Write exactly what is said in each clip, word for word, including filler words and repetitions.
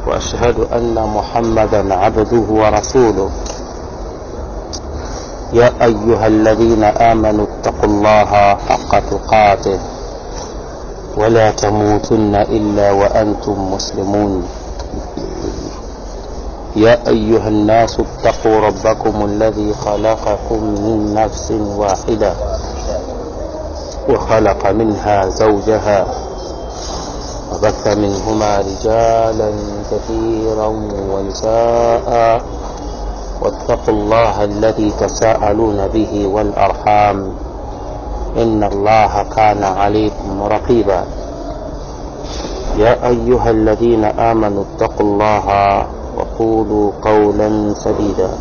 وأشهد أن محمدا عبده ورسوله. يا أيها الذين آمنوا اتقوا الله حق تقاته ولا تموتن إلا وأنتم مسلمون. يا أيها الناس اتقوا ربكم الذي خلقكم من نفس واحدة وخلق منها زوجها وبث منهما رجالا كثيرا ونساء واتقوا الله الذي تساءلون به والأرحام إن الله كان عليكم رقيبا. يا أيها الذين آمنوا اتقوا الله وقولوا قولا سديدا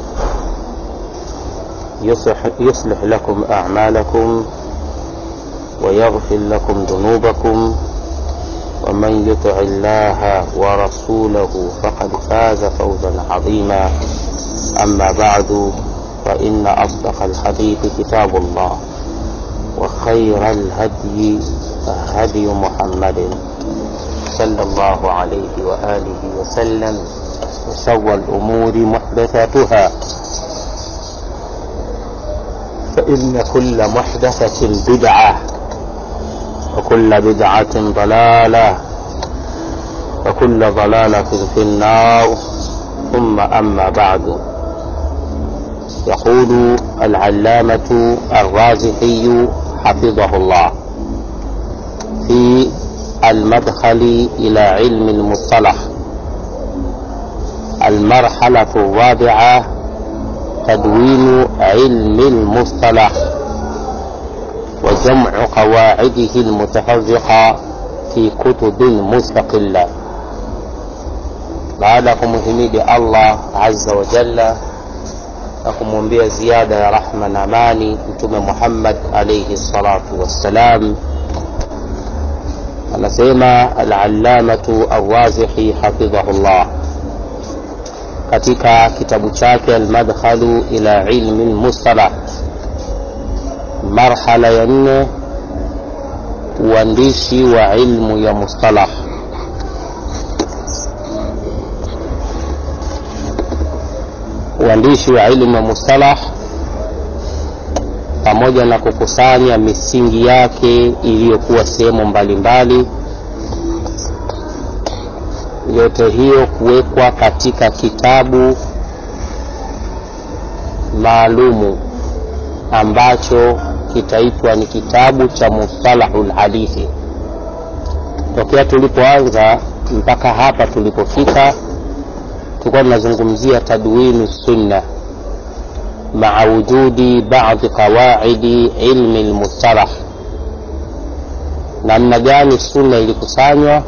يصلح, يصلح لكم أعمالكم ويغفر لكم ذنوبكم ومن يطع الله ورسوله فقد فاز فوزا عظيما. أما بعد فإن أصدق الحديث كتاب الله وخير الهدي هدي محمد صلى الله عليه وآله وسلم وشر الأمور محدثاتها فإن كل محدثة بدعة وكل بدعة ضلالة وكل ضلالة في النار. ثم أما بعد، يقول العلامة الرازحي حفظه الله في المدخل إلى علم المصطلح: المرحلة الرابعة تدوين علم المصطلح وجمع قواعده المتفرقة في كتب مستقلة. baada kumhimidi Allah azza wa jalla na kumwombea ziada ya rahma na amani mtume Muhammad alayhi salatu wassalam, anasema al-allamatu ar-razihi hafidhahullah katika kitabu chake al-madkhalu ila ilmi al-mustalah, marhala ya nne, uandishi wa ilmu ya mustalah. Uandishi wa ilmu ya mustalah pamoja na kukusanya misingi yake iliyokuwa sehemu mbalimbali, yote hiyo kuwekwa katika kitabu maalumu ambacho kitaitwa ni kitabu cha mustalahul hadithi. Tokea tulipoanza mpaka hapa tulipofika, tulikuwa tunazungumzia tadwini sunna ma'a wujudi ba'd qawaidi ilmi al-mustalah, namna gani sunna ilikusanywa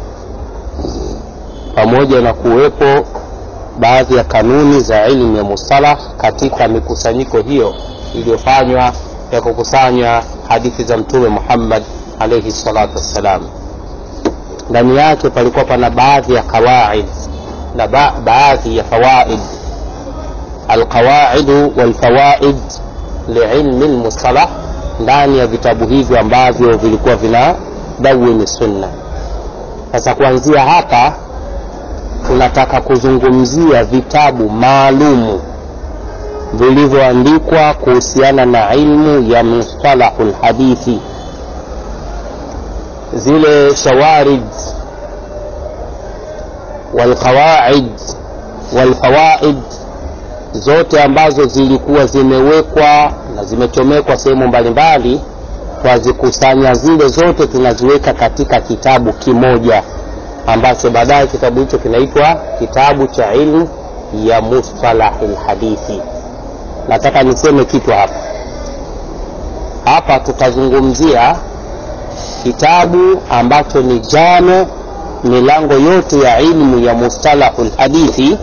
pamoja na kuwepo baadhi ya kanuni za ilmu ya mustalah katika mikusanyiko hiyo iliyofanywa ya kukusanya hadithi za mtume Muhammad alayhi salatu wassalam. Ndani yake palikuwa pana baadhi ya kawaid na ba- baadhi ya fawaid. Alqawaid walfawaid liilmi almustalah, ndani ya vitabu hivyo ambavyo vilikuwa vina dawini sunna. Sasa kuanzia hapa tunataka kuzungumzia vitabu maalumu vilivyoandikwa kuhusiana na ilmu ya mustalahul hadithi, zile shawarid walqawaid walfawaid zote ambazo zilikuwa zimewekwa na zimechomekwa sehemu mbalimbali, twazikusanya zile zote tunaziweka katika kitabu kimoja ambacho baadaye kitabu hicho kinaitwa kitabu cha ilmu ya mustalahil hadithi. Nataka niseme kitu hapa hapa tutazungumzia kitabu ambacho ni jame milango yote ya ilmu ya mustalahul hadithi,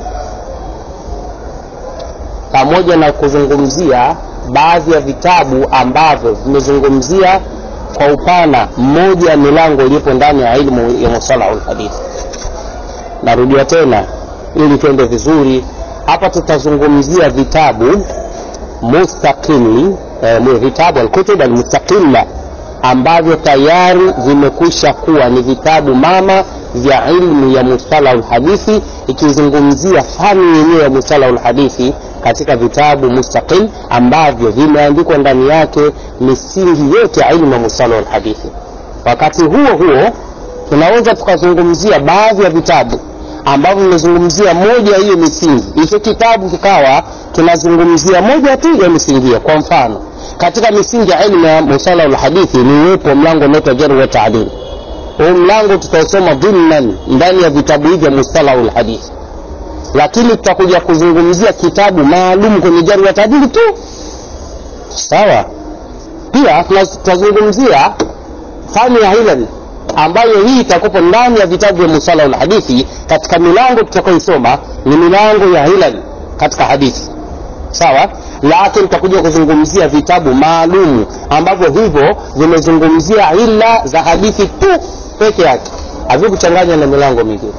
pamoja na kuzungumzia baadhi ya vitabu ambavyo vimezungumzia kwa upana mmoja ya milango iliyopo ndani ya ilmu ya mustalahul hadithi. Narudia tena ili tuende vizuri. Hapa tutazungumzia vitabu mustaqili, eh, vitabu al-kutub al-mustaqilla ambavyo tayari vimekwisha kuwa ni vitabu mama vya ilmu ya mustalah alhadithi, ikizungumzia fani yenyewe ya mustalah alhadithi katika vitabu mustaqil ambavyo vimeandikwa ndani yake misingi yote ya ilmu ya mustalah alhadithi. Wakati huo huo tunaweza tukazungumzia baadhi ya vitabu ambavyo vimezungumzia moja hiyo misingi, hicho kitabu kikawa tunazungumzia moja tu ya misingi. Kwa mfano katika misingi ya ilmu ya mustalah alhadithi ni uwepo mlango unaitwa jarh wa ta'dil. Huu mlango tutausoma dhimnan ndani ya vitabu hivi vya mustalah alhadithi, lakini tutakuja kuzungumzia kitabu maalum kwenye jarh wa ta'dil tu, sawa. Pia tutazungumzia fani ya ilmu ambayo hii itakupo ndani ya vitabu vya mustalah alhadithi. Katika milango tutakayoisoma ni milango ya ilmu katika hadithi, sawa, lakini tutakuja kuzungumzia vitabu maalum ambavyo hivyo vimezungumzia illa za hadithi tu peke yake, havikuchanganya na milango mingine.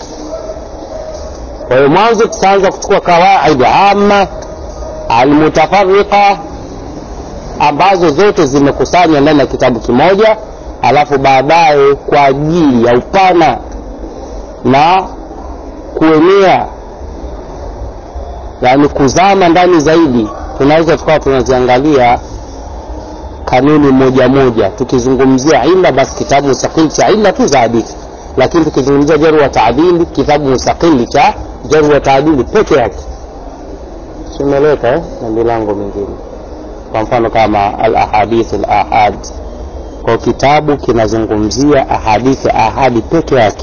Kwa hiyo mwanzo tutaanza kuchukua kawaid amma almutafarriqa ambazo zote zimekusanywa ndani ya kitabu kimoja, alafu baadaye kwa ajili ya upana na kuenea, yani kuzama ndani zaidi, tunaweza tukawa tunaziangalia kanuni moja moja. Tukizungumzia illa basi kitabu mustaqil cha illa tu za hadithi, lakini tukizungumzia jarh wa ta'dil kitabu mustaqil cha jarh wa ta'dil peke yake. Simeleka eh? na milango mingine, kwa mfano kama al-ahadith al-ahad, kwa kitabu kinazungumzia ahadithi ahadi peke yake,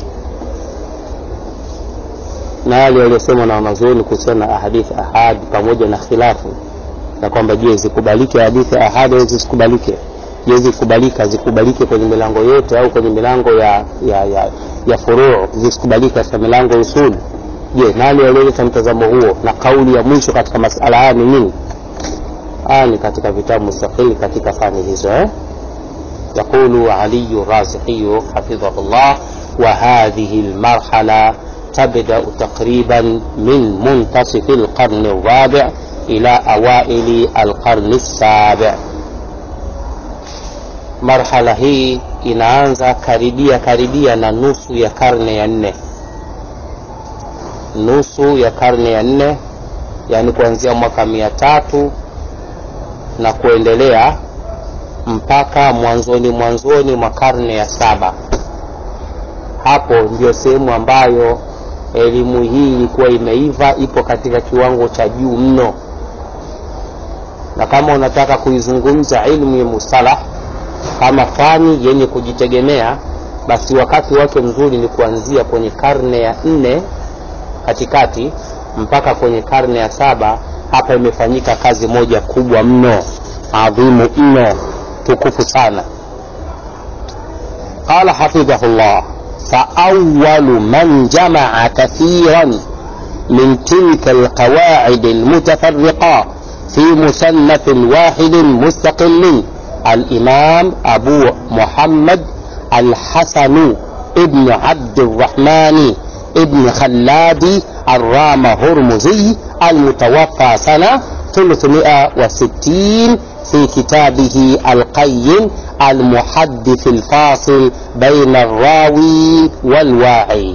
na yale yaliyosema na wanazuoni kuhusiana na ahadithi ahad pamoja na khilafu na kwamba je zikubalike hadithi ahad au zisikubalike, je zikubalika zikubalike kwenye milango yote au kwenye milango ya ya ya, ya furu' zisikubalike katika milango ya usul. Je, nani aliyeleta mtazamo huo na kauli ya mwisho katika masala haya ni nini? Ani katika vitabu mustaqil katika fani hizo eh يقول علي الرازقي حفظه الله: وهذه المرحلة تبدأ تقريبا من منتصف القرن الرابع إلى أوائل القرن السابع. مرحلة هي inaanza karibia karibia na nusu ya karne ya nne, nusu ya karne ya nne, yani kuanzia mwaka mia tatu na kuendelea mpaka mwanzoni mwanzoni mwa karne ya saba. Hapo ndio sehemu ambayo elimu hii ilikuwa imeiva, ipo katika kiwango cha juu mno. Na kama unataka kuizungumza ilmu ya mustalah kama fani yenye kujitegemea, basi wakati wake mzuri ni kuanzia kwenye karne ya nne katikati mpaka kwenye karne ya saba. Hapa imefanyika kazi moja kubwa mno, adhimu mno, tukufu sana. قال حفظه الله: فأول من جمع كثيرا من تلك القواعد المتفرقة في مصنف واحد مستقل الإمام أبو محمد الحسن ابن عبد الرحمن ابن خلاد الرام هرمزي المتوفى سنة ثلاثمائة وستين في كتابه القيم المحدث الفاصل بين الراوي والواعي.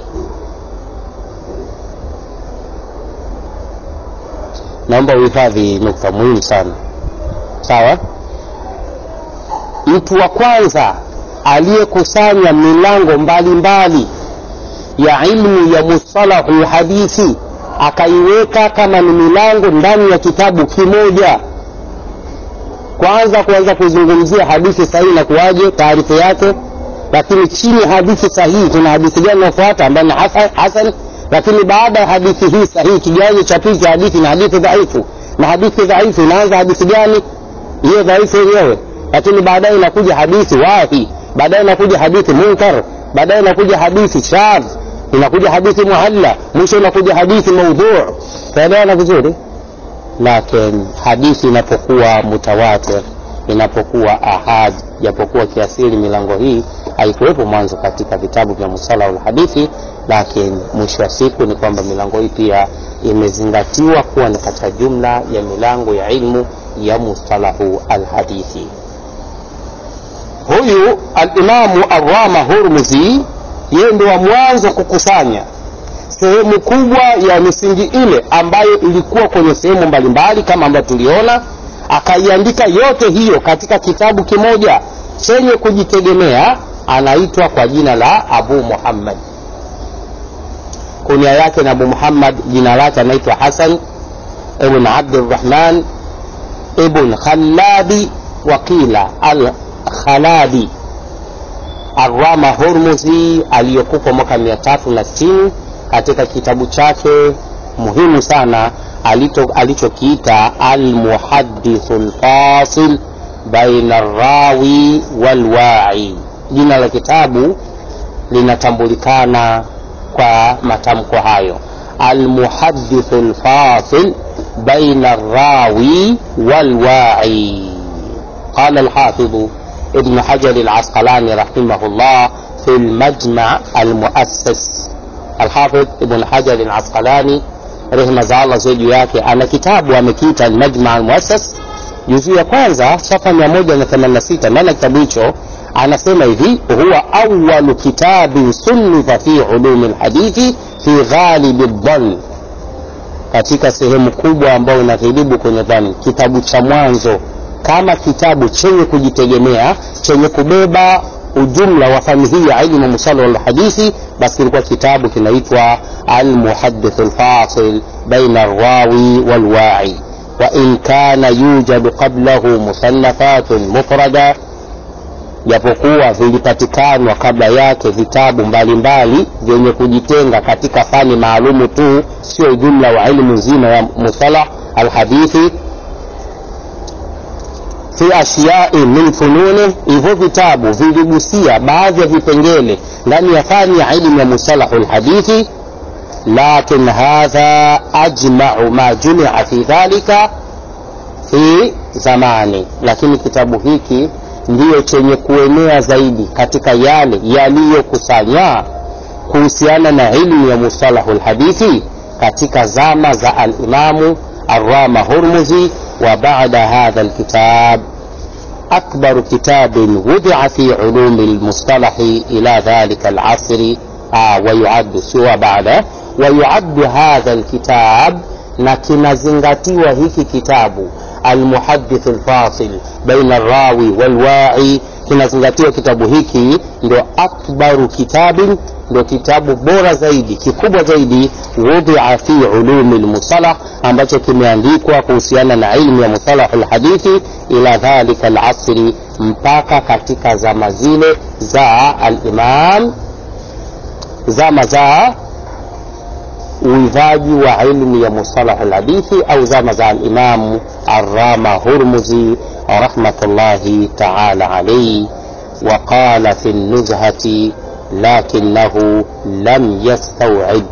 naomba uhifadhi nukta muhimu sana, sawa. Mtu wa kwanza aliyekusanya milango mbalimbali ya ilmu ya mustalahu hadithi akaiweka kama ni milango ndani ya kitabu kimoja. Kwanza kuanza kuzungumzia hadithi sahihi na kuaje taarifa yake, lakini chini hadithi sahihi kuna hadithi gani inafuata ambayo ni hasan, hasan. Lakini baada ya hadithi hii sahihi kigawanyo cha pili hadithi na hadithi dhaifu, na hadithi dhaifu inaanza hadithi gani? Hiyo dhaifu yenyewe. Lakini baadaye inakuja hadithi wahi, baadaye inakuja hadithi munkar, baadaye inakuja hadithi shadh, inakuja hadithi muhalla, mwisho inakuja hadithi maudhu'. Faelewana vizuri? Lakini hadithi inapokuwa mutawatir, inapokuwa ahad, japokuwa kiasili milango hii haikuwepo mwanzo katika vitabu vya mustalah al-hadithi, lakini mwisho wa siku ni kwamba milango hii pia imezingatiwa kuwa ni katika jumla ya milango ya ilmu ya mustalahu al-hadithi. Huyu al-Imamu Ar-Rama Hurmuzi yeye ndio wa mwanzo kukusanya sehemu kubwa ya misingi ile ambayo ilikuwa kwenye sehemu mbalimbali kama ambavyo tuliona, akaiandika yote hiyo katika kitabu kimoja chenye kujitegemea. Anaitwa kwa jina la Abu Muhammad. Kunia yake na Abu Muhammad, jina lake anaitwa Hasan ibn Abdurrahman ibn Khalladi wakila al-Khaladi Ar-Rama Hurmuzi, aliyokufa mwaka mia tatu na sitini. Katika kitabu chake muhimu sana alichokiita Al-Muhaddithul Fasil baina ar-rawi wal-wa'i. Jina la kitabu linatambulikana kwa matamko hayo, Al-Muhaddithul Fasil baina ar-rawi wal-wa'i. Qala al-Hafidh Ibn Hajar al-Asqalani rahimahullah fi al-Majma' al-Muassis. Al-Hafidh Ibn Hajar al-Asqalani rehema za Allah juu yake ana kitabu amekiita al-Majma' al-Muassis, juzu ya kwanza safa mia moja na themanini na sita. Ndani ya kitabu hicho anasema hivi: huwa awwalu kitabin sunnifa fi ulum al-hadithi fi ghalib ad-dhann. Katika sehemu kubwa ambayo inaghilibu kwenye dhani, kitabu cha mwanzo kama kitabu chenye kujitegemea chenye kubeba ujumla wa fani hii ya ilmu musalah al-hadithi, basi kilikuwa kitabu kinaitwa Al-Muhaddithul Fasil baina ar-rawi wal-wa'i. Wa in kana yujadu qablahu musannafatun mufrada, japokuwa vilipatikana kabla yake vitabu mbalimbali vyenye kujitenga katika fani maalumu tu, sio jumla wa ilmu nzima ya musalah al-hadithi. Fi ashiya'i min fununi, hivyo vitabu viligusia baadhi ya vipengele ndani ya fani ya ilmu ya musalah al-hadithi. Lakin hadha ajma'u ma jumi'a fi dhalika fi zamani, lakini kitabu hiki ndiyo chenye kuenea zaidi katika yale yaliyokusanya kuhusiana na ilmu ya musalah al-hadithi katika zama za al-Imamu Ar-Rama Hurmuzi. Wa ba'da hadha al-kitab akbar kitabin wudi'a fi ulum al-mustalah ila dhalika al-'asr, wa yu'addu siwa ba'da wa yu'addu hadha al-kitab, na kinazingatiwa hiki kitabu Al-Muhaddith al-Fasil baina ar-rawi wal-wa'i, kinazingatiwa kitabu hiki ndio akbaru kitabin, ndio kitabu bora zaidi, kikubwa zaidi, wudi'a fi ulum al-musalah, ambacho kimeandikwa kuhusiana na ilmu ya musalah al-hadithi ila dhalika al-'asr, mpaka katika zama zile za al-Imam, zama za uidhaji wa ilmu ya musalah al-hadithi, au zama za al-Imam Ar-Rama Hurmuzi rahmatullahi ta'ala alayhi. Wa qala fi an-nuzhati lakinnahu lam yastaw'ib,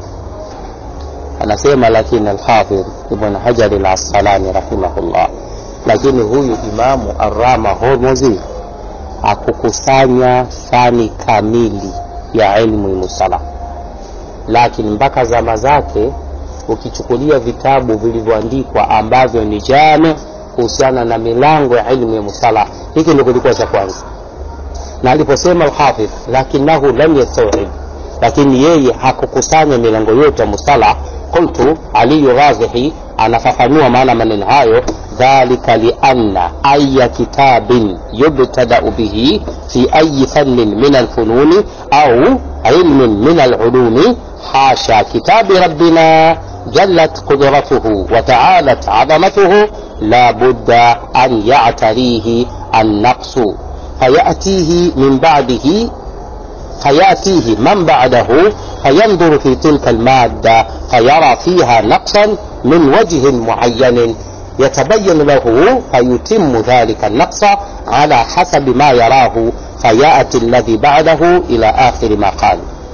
anasema lakini al-Hafidh Ibn Hajar al-Asqalani rahimahullah, lakini huyu Imamu Ar-Rama Hurmuzi akukusanya fani kamili ya ilmu ya musalah, lakini mpaka zama zake ukichukulia vitabu vilivyoandikwa ambavyo ni jami kuhusiana na milango ya ilmu ya musalah, hiki ndio kilikuwa cha kwanza. Na aliposema al-Hafidh lakinahu lam yastaw'ib, lakini yeye hakukusanya milango yote ya musalah, qultu Ali Razihi anafafanua maana maneno hayo: dhalika li anna ayya kitabin yubtada'u bihi fi ayyi fannin min al-fununi au ilmin min al-ulumi hasha kitabi rabbina jallat qudratuhu wa ta'alat 'azamatuhu la budda an ya'tarihi an-naqsu fayatihi min ba'dihi فيأتيه من بعده فينظر في تلك المادة فيرى فيها نقصا من وجه معين يتبين له فيتم ذلك النقص على حسب ما يراه فيأتي الذي بعده إلى آخر ما قال.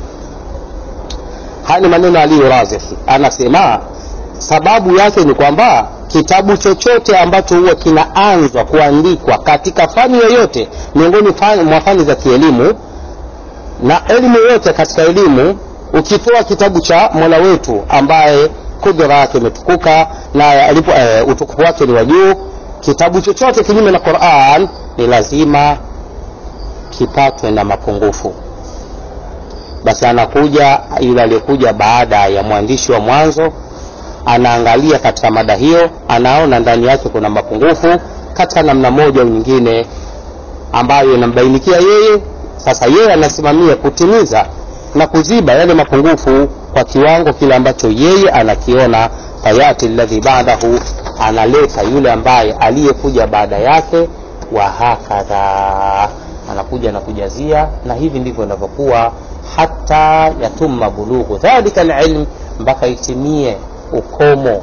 hali maneno aliyorazihi anasema sababu yake ni kwamba kitabu chochote ambacho huwa kinaanzwa kuandikwa katika fani yoyote miongoni mwa fani za kielimu na elimu yote katika elimu, ukitoa kitabu cha Mola wetu ambaye kudra yake imetukuka na alipo e, utukufu wake ni wa juu, kitabu chochote kinyume na Qur'an ni lazima kipatwe na mapungufu. basi anakuja yule aliyekuja baada ya mwandishi wa mwanzo, anaangalia katika mada hiyo, anaona ndani yake kuna mapungufu katika namna moja au nyingine ambayo inambainikia yeye. Sasa yeye anasimamia kutimiza na kuziba yale mapungufu kwa kiwango kile ambacho yeye anakiona. Fayati alladhi ba'dahu, analeta yule ambaye aliyekuja baada yake, wa hakadha, anakuja na kujazia. Na hivi ndivyo inavyokuwa hata yatumma bulughu dhalika alilm, mpaka itimie ukomo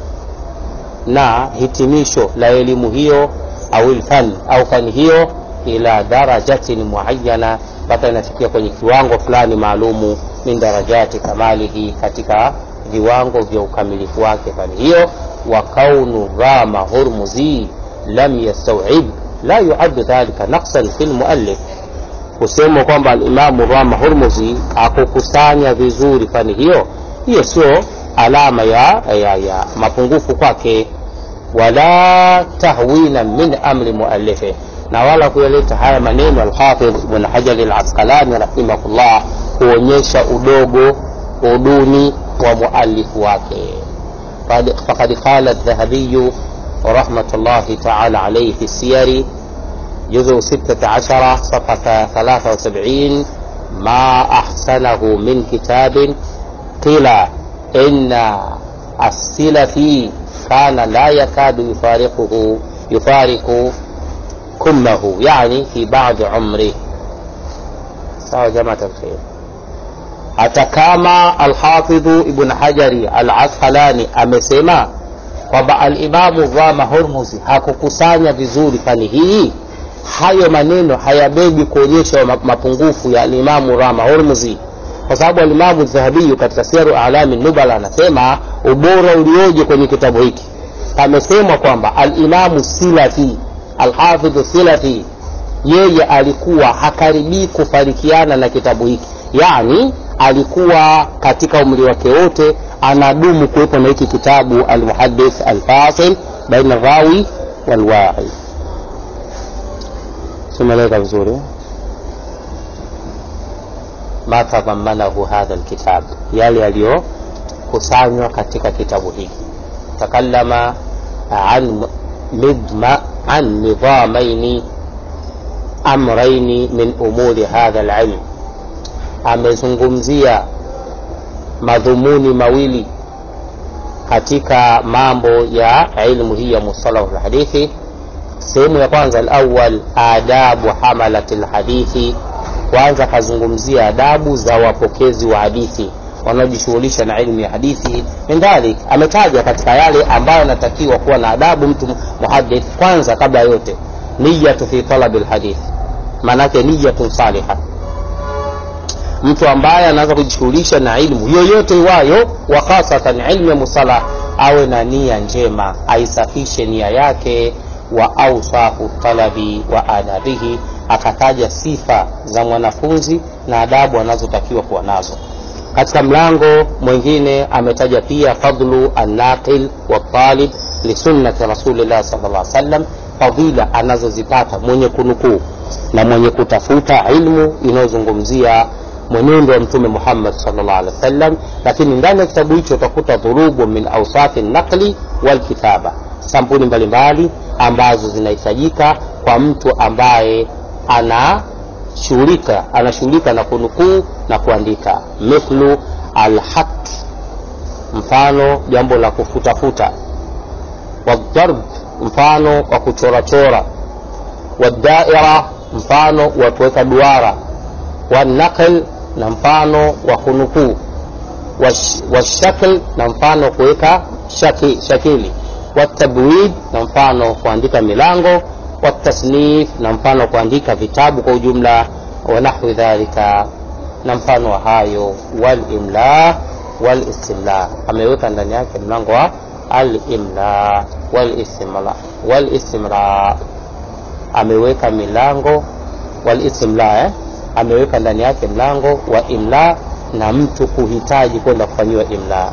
na hitimisho la elimu hiyo au ilfan au fani hiyo, ila darajatin muayyana, mpaka inafikia kwenye kiwango fulani maalumu, min darajati kamalihi, katika viwango vya ukamilifu wake fani hiyo. Wa kaunu Rama Hurmuzi lam yastaw'ib la yu'addu dhalika naqsan fil muallif, kusema kwamba al-Imam Rama Hurmuzi akukusanya vizuri fani hiyo, hiyo sio alama ya, ya, ya mapungufu kwake. Wala tahwina min amri muallifi, na wala kuyaleta haya maneno al-Hafidh Ibn Hajar al-Asqalani rahimahullah kuonyesha udogo uduni wa muallifu wake. Faqad qala adh-Dhahabi rahmatullahi ta'ala alayhi fi siyari juz'u sita ashara safha thalatha wa sab'in, ma ahsanahu min kitabin qila inna as-Silafi kana la yakadu yufariquhu yufariqu kummahu, yani fi ba'd umri. Sawa jamaa tafsiri. Hata kama al-Hafidh Ibn Hajari al-Asqalani amesema kwamba al-Imam Rama Hurmuzi hakukusanya vizuri fani hii, hayo maneno hayabebi kuonyesha mapungufu ya al-Imam Rama Hurmuzi, kwa sababu al-Imam Dhahabi katika Siyaru A'lami Nubala anasema ubora ulioje kwenye kitabu hiki. Amesema kwamba al-Imam Silafi, al-Hafidh Silafi, yeye alikuwa hakaribii kufarikiana na kitabu hiki, yani alikuwa katika umri wake wote anadumu kuwepo na hiki kitabu al-Muhaddith al-Fasil baina rawi wal-wa'i. Tumeeleza vizuri ma tadhammanahu hadha al-kitab, yale yaliyokusanywa katika kitabu hiki. Takallama an midma an nidhamaini amraini min umuri hadha al-ilm, amezungumzia madhumuni mawili katika mambo ya ilmu hii ya mustalah al-hadithi. Sehemu ya kwanza, al-awwal adabu hamalati al-hadithi, kwanza kazungumzia adabu za wapokezi wa hadithi wanaojishughulisha na ilmu ya hadithi. Ndali ametaja katika yale ambayo anatakiwa kuwa na adabu mtu muhaddith, kwanza kabla yote niyatu fi talab al-hadith, maana yake niyatun salihah. Mtu ambaye anaanza kujishughulisha na ilmu yoyote iwayo, wa hasatan ilmu ya mustalah, awe na nia njema, aisafishe nia yake. Wa awsafu talabi wa adabihi, akataja sifa za mwanafunzi na adabu anazotakiwa kuwa nazo. Katika mlango mwingine ametaja pia fadlu an-naqil wa talib li sunnati rasulillah sallallahu alaihi wasallam, fadhila anazozipata mwenye kunukuu na mwenye kutafuta ilmu inayozungumzia mwenendo wa Mtume Muhammad sallallahu alaihi wasallam. Lakini ndani ya kitabu hicho utakuta dhurubu min awsafi an-naqli wal kitaba, sampuli mbalimbali ambazo zinahitajika kwa mtu ambaye anashughulika anashughulika na kunukuu na kuandika. Mithlu al-haq, mfano jambo la kufutafuta. Wadharb, mfano wa kuchorachora. Wadaira, mfano wa kuweka duara. Wanaql, na mfano wa kunukuu. Washakl, na mfano kuweka shaki, shakili. Watabwid, na mfano kuandika milango. Watasnif, na mfano kuandika vitabu kwa ujumla. Wa nahwi dhalika, na mfano wa hayo. Wal-imla wal-istimla, ameweka ndani yake mlango wa al-imla wal-istimla. Wal-istimra, ameweka milango wal-istimla, eh? ameweka ndani yake mlango wa imla na mtu kuhitaji kwenda kufanyiwa imla.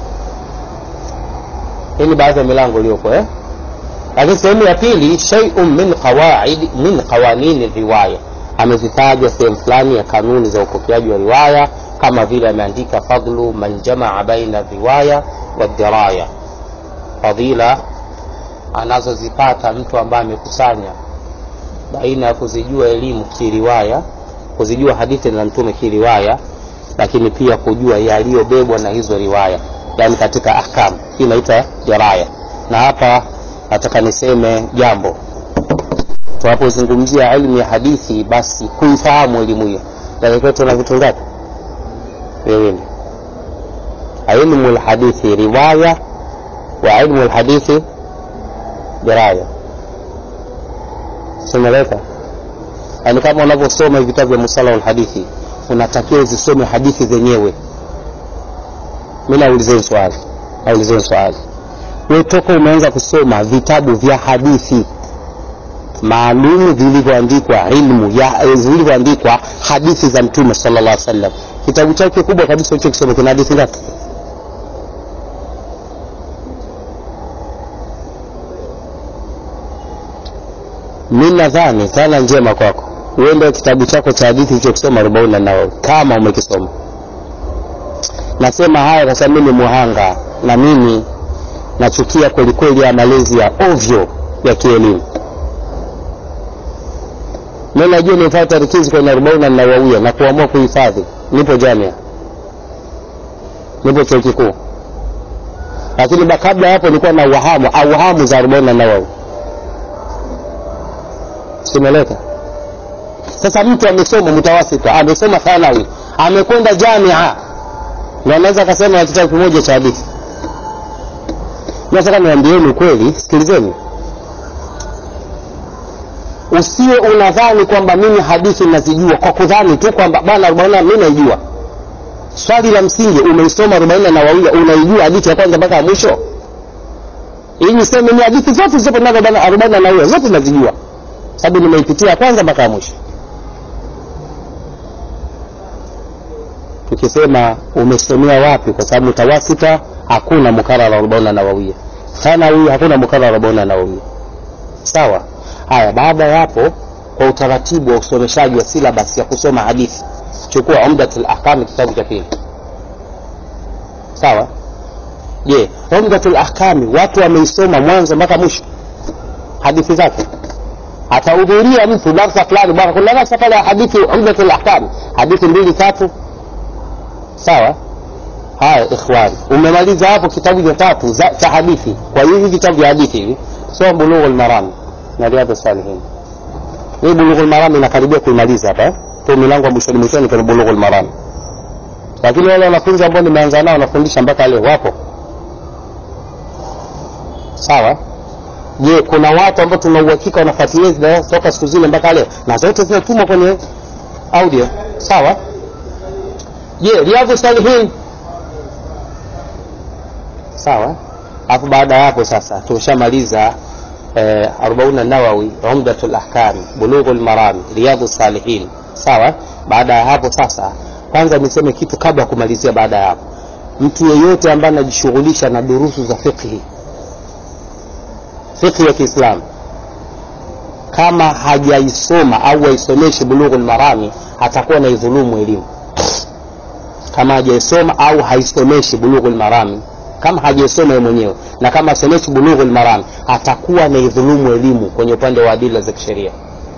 Hili baadhi ya milango iliyopo eh. Lakini sehemu ya pili, shay'un min qawaid min qawanin riwaya, amezitaja sehemu fulani ya kanuni za upokeaji wa riwaya. kama vile ameandika fadlu man jamaa baina riwaya wa diraya, fadila anazozipata mtu ambaye amekusanya baina ya kuzijua elimu kiriwaya, kuzijua hadithi za mtume kiriwaya, lakini pia kujua yaliyobebwa na hizo riwaya, yani katika ahkam. Hii inaitwa diraya. Na hapa nataka niseme jambo, tunapozungumzia elimu ya hadithi, basi kuifahamu elimu hiyo ndio tuna vitu ngapi? Viwili: ilmu alhadithi riwaya wa ilmu alhadithi diraya. Simeleka, yani kama unavyosoma vitabu vya musala wal hadithi, unatakiwa uzisome hadithi zenyewe. Mimi naulizeni swali, naulizeni swali. Wewe toka umeanza kusoma vitabu vya hadithi maalum vilivyoandikwa ilmu ya vilivyoandikwa hadithi za mtume sallallahu alaihi wasallam, kitabu chake kubwa kabisa hicho kisoma kina hadithi ngapi? Mimi nadhani sana njema kwako uende kitabu chako cha hadithi hicho kusoma arobaini na kama umekisoma. Nasema haya kwa sababu mimi muhanga, na mimi nachukia kweli kweli ya malezi ya ovyo ya kielimu. Mimi najua nifuata rikizi kwenye arobaini na wawia na kuamua kuhifadhi. Nipo jamia, nipo chuo kikuu, lakini kabla hapo nilikuwa na uhamu au uhamu za arobaini na wawia. Simeleka. Sasa mtu amesoma mutawasita, amesoma thanawi, amekwenda jamia, na anaweza kusema kitabu kimoja cha hadithi. Nataka niambieni kweli, sikilizeni. Usiwe unadhani kwamba mimi hadithi ninazijua kwa kudhani tu kwamba bwana arobaini mimi naijua. Swali la msingi, umeisoma arobaini na wawili, unaijua hadithi ya kwanza mpaka mwisho? Ili niseme ni hadithi zote zipo ndani ya arobaini na wawili zote nazijua, sababu nimeipitia kwanza mpaka mwisho. Tukisema umesomea wapi, kwa sababu mutawasita hakuna mukarara arobaini na wawili, thanawi hakuna mukarara arobaini na wawili. Sawa? Haya, baada ya hapo, kwa utaratibu wa usomeshaji wa syllabus ya kusoma hadithi, chukua Umdatul Ahkam kitabu cha pili. Sawa? Je, Umdatul Ahkam watu wameisoma mwanzo mpaka mwisho hadithi zake? Atahudhuria mtu darasa fulani, bwana kuna darasa pale hadithi Umdatul Ahkam, hadithi mbili tatu. Sawa? Haya ikhwani, umemaliza hapo kitabu cha tatu cha hadithi. Kwa hiyo vitabu vya hadithi hivi, soma Bulughul Maram na Riyadhus Salihin. Hii Bulughul Maram inakaribia kuimaliza hapa, kwa milango ya mwisho mwishoni kwa Bulughul Maram. Lakini wale wanafunzi ambao nimeanza nao nafundisha mpaka leo wapo. Sawa? Je, kuna watu ambao tuna uhakika wanafuatilia toka siku zile mpaka leo na zote zinatumwa kwenye audio? Sawa? Je, Riyadhus Salihin? Sawa? Hapo baada ya hapo sasa tumeshamaliza eh, arobaini Nawawi, Umdatul Ahkam, Bulughul Maram, Riyadhus Salihin. Sawa? Baada ya hapo sasa, kwanza niseme kitu kabla ya kumalizia. Baada ya hapo, mtu yeyote ambaye anajishughulisha na durusu za fiqh, fiqh ya Kiislamu, kama hajaisoma au haisomeshi Bulughul Maram, atakuwa na idhulumu elimu. Kama hajaisoma au haisomeshi Bulughul Maram, kama hajasoma yeye mwenyewe na kama asomeshi Bulughul Maram, atakuwa na idhulumu elimu kwenye upande wa adila za kisheria.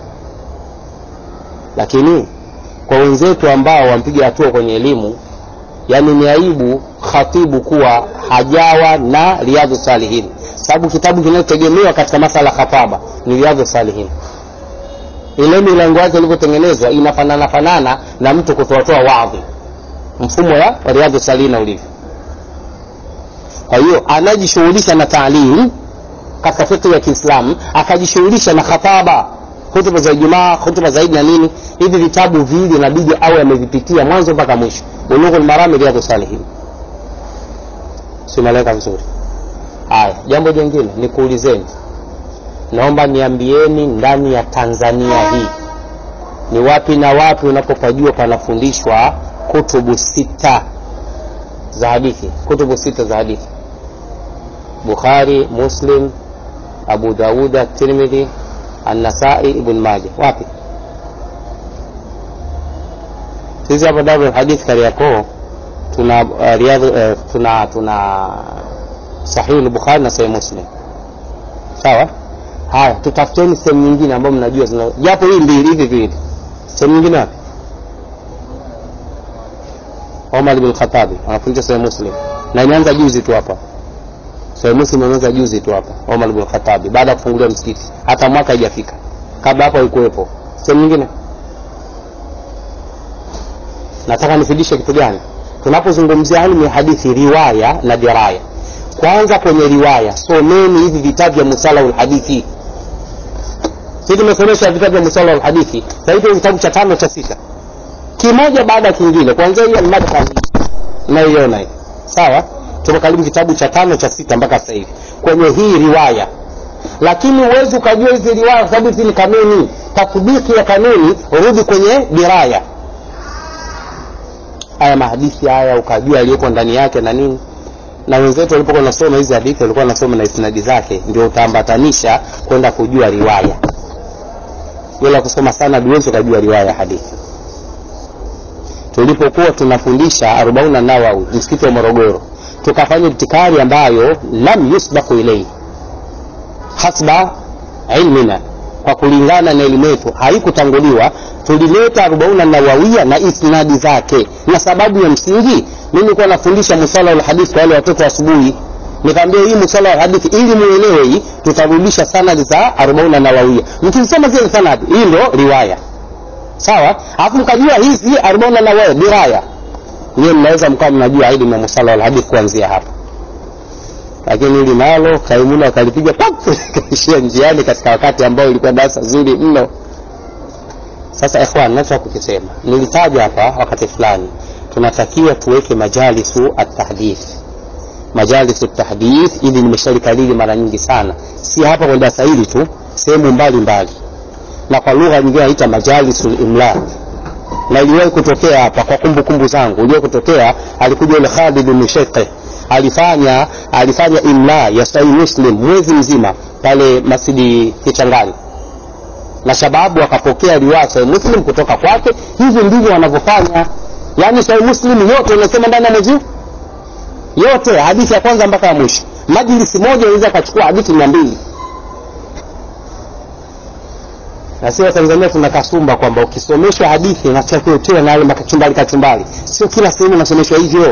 Lakini kwa wenzetu ambao wampiga hatua kwenye elimu, yani ni aibu khatibu kuwa hajawa na Riyadhus Salihin, sababu kitabu kinachotegemewa katika masala khataba ni Riyadhus Salihin. Ile milango yake ilivyotengenezwa inafanana fanana na mtu kutoa waadhi, mfumo ya Riyadhus Salihin ulivyo. Kwa hiyo anajishughulisha na taalim katika fiqh ya Kiislamu, akajishughulisha na khataba, hutuba za Ijumaa, hutuba za Eid na nini. Hivi vitabu vile inabidi awe amevipitia mwanzo mpaka mwisho. Bulughul Maram, Riyadhus Salihin. Simeleka vizuri? Haya, jambo jingine nikuulizeni. Naomba niambieni, ndani ya Tanzania hii ni wapi na wapi unapopajua panafundishwa kutubu sita za hadithi? Kutubu sita za hadithi: Bukhari, Muslim, Abu Dawud, Tirmidhi, An-Nasa'i, Ibn Majah. Wapi? Sisi hapa Darul Hadith Kariakoo tuna uh, riadha uh, tuna tuna Sahih al-Bukhari na Sahih Muslim. Sawa? Haya, tutafuteni sehemu nyingine ambayo mnajua zina japo hii mbili hivi vipi. Sehemu nyingine wapi? Umar ibn Khattab anafundisha Sahih Muslim. Na imeanza juzi tu hapa. Sahih Muslim imeanza juzi tu hapa. Umar ibn Khattab baada ya kufungulia msikiti. Hata mwaka haijafika. Kabla hapo haikuwepo. Sehemu nyingine? Nataka nifundishe kitu gani? Tunapozungumzia ilmu ya hadithi, riwaya na diraya. Kwanza kwenye riwaya, someni hivi vitabu vya musala wal hadithi. Sisi tumesomesha vitabu vya musala wal hadithi. Sasa hivi kitabu cha tano cha sita. Kimoja baada ya kingine. Kwanza hiyo al-madkhal naiona hii. Sawa? Tumekaribu kitabu cha tano cha sita mpaka sasa hivi. Kwenye hii riwaya. Lakini uwezo ukajua hizi riwaya sababu hizi ni kanuni. Tatbiki ya kanuni urudi kwenye diraya. Haya mahadithi haya ukajua aliyopo ndani yake na nini. Na wenzetu walipokuwa nasoma hizi hadithi walikuwa nasoma na isnadi zake, ndio utaambatanisha kwenda kujua riwaya. Bila kusoma sana duwezo kujua riwaya hadithi. Tulipokuwa tunafundisha arobaini an-Nawawi msikiti wa Morogoro, tukafanya ibtikari ambayo lam yusbaqu ilayhi hasba ilmina, kwa kulingana na elimu yetu haikutanguliwa. Tulileta arobaini an-Nawawiyya na isnadi zake, na sababu ya msingi mimi nilikuwa nafundisha musala al hadith kwa wale watoto asubuhi. Nikamwambia hii musala al hadith ili muelewe hii, tutarudisha sanad za arobaini an-Nawawiyya. Mkisema zile sanad, hii ndio riwaya. Sawa? Alafu mkajua hizi arobaini an-Nawawiyya diraya. Yeye mnaweza mkao mnajua elimu ya musala al hadith kuanzia hapa. Lakini ili nalo kaimuna akalipiga pap kaishia njiani katika wakati ambao ilikuwa darasa zuri mno. Sasa ikhwan, nataka kukisema, nilitaja hapa wakati fulani tunatakiwa tuweke majalisu at-tahdith. Majalisu at-tahdith ili nimeshalikalili mara nyingi sana. Si hapa kwa darasa hili tu, sehemu mbali mbali. Na kwa lugha nyingine inaitwa majalisul imla. Na iliwahi kutokea hapa kwa kumbukumbu zangu. Iliwahi kutokea alikuja ile Khalid bin Shaykh. Alifanya alifanya imla ya Sahih Muslim mwezi mzima pale Masjidi Kichangani. Na shababu wakapokea riwaya Sahih Muslim kutoka kwake. Hivi ndivyo wanavyofanya. Yaani Sahih Muslim yote unasema ndani ya mwezi yote, hadithi ya kwanza mpaka ya mwisho. Majlisi moja inaweza kuchukua hadithi mia mbili. Na sisi Tanzania tuna kasumba kwamba ukisomeshwa hadithi unatakiwa utoe na yale makachumbali kachumbali. Sio kila sehemu unasomeshwa hivyo.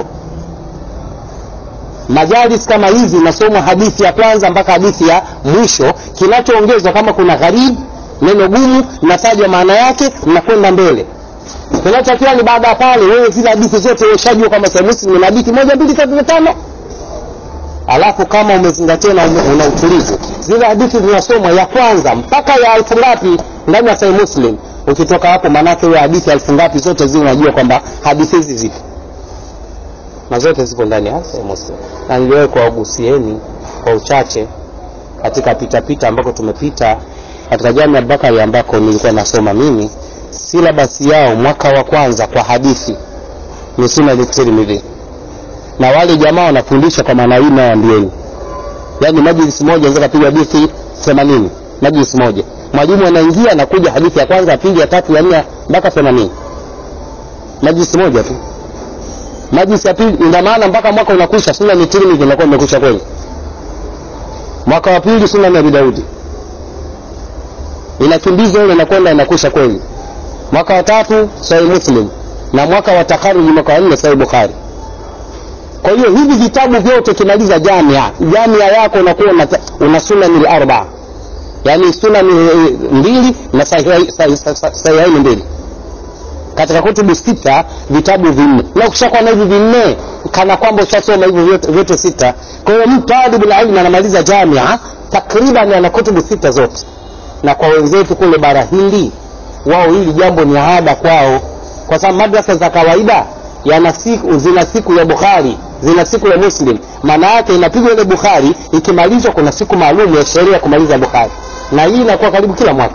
Majalis kama hizi nasoma hadithi ya kwanza mpaka hadithi ya mwisho, kinachoongezwa kama kuna gharib, neno gumu, nataja maana yake na kwenda mbele. Kinachotakiwa ni baada pale wewe zile hadithi zote ushajua kama Sahih Muslim ni hadithi moja mbili tatu tano. Alafu kama umezingatia na una utulivu, zile hadithi zinasomwa ya kwanza mpaka ya elfu ngapi ndani ya Sahih Muslim. Ukitoka hapo manake wewe hadithi elfu ngapi zote zile unajua kwamba hadithi hizi zipo. Na zote zipo ndani ya Sahih Muslim. Na niliwahi kuwagusieni kwa uchache katika pita pita ambako tumepita katika Jamia Bakari ambako nilikuwa nasoma mimi. Syllabus yao mwaka wa kwanza kwa hadithi ni Sunan al-Tirmidhi. Na wale jamaa wanafundisha kwa maana hii na ambieni. Yaani majlis moja inaweza kupiga hadithi themanini, majlis moja. Mwalimu anaingia na kuja hadithi ya kwanza, ya pili, ya tatu, ya nne mpaka themanini. Majlis moja tu. Majlis ya pili ina maana mpaka mwaka unakwisha Sunan al-Tirmidhi inakuwa imekwisha kweli. Mwaka wa pili Sunan Abi Daudi. Inakimbizwa ile inakwenda inakwisha kweli. Mwaka wa tatu Sahih Muslim na mwaka wa takharuji mwaka wa nne Sahih Bukhari. Kwa hiyo hivi vitabu vyote kimaliza jamia, jamia yako unakuwa una, una Sunan al-arba. Yaani Sunan mbili na Sahih Sahih mbili. Katika kutubu sita vitabu vinne. Na ukishakuwa na hivi vinne kana kwamba ushasoma hivi vyote, vyote sita. Kwa hiyo mtu talibul ilm anamaliza jamia takriban ana kutubu sita zote. Na kwa wenzetu kule bara Hindi wao hili jambo ni ada kwao, kwa sababu madrasa za kawaida yana siku, zina siku ya Bukhari, zina siku ya Muslim. Maana yake inapigwa ile Bukhari ikimalizwa kuna siku maalum ya sheria kumaliza Bukhari. Na hii inakuwa karibu kila mwaka.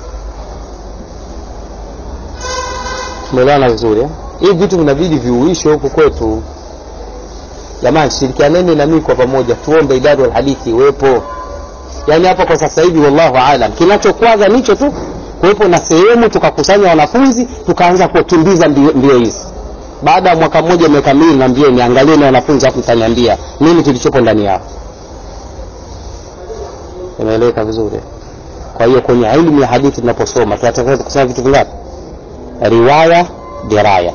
Tumeelewana vizuri eh? Hii vitu vinabidi viuishwe huko kwetu. Jamani, shirikianeni na mimi kwa pamoja tuombe idara ya hadithi iwepo. Yaani hapa kwa sasa hivi wallahu aalam kinachokwaza nicho tu Kuwepo na sehemu tukakusanya wanafunzi tukaanza kukimbiza mbio hizi. Baada ya mwaka mmoja miaka miwili na mbio niangalie na wanafunzi hapo mtaniambia nini kilichopo ndani yao. Imeeleweka vizuri? Kwa hiyo kwenye elimu ya hadithi tunaposoma tunataka kusema vitu vingapi? Riwaya, diraya.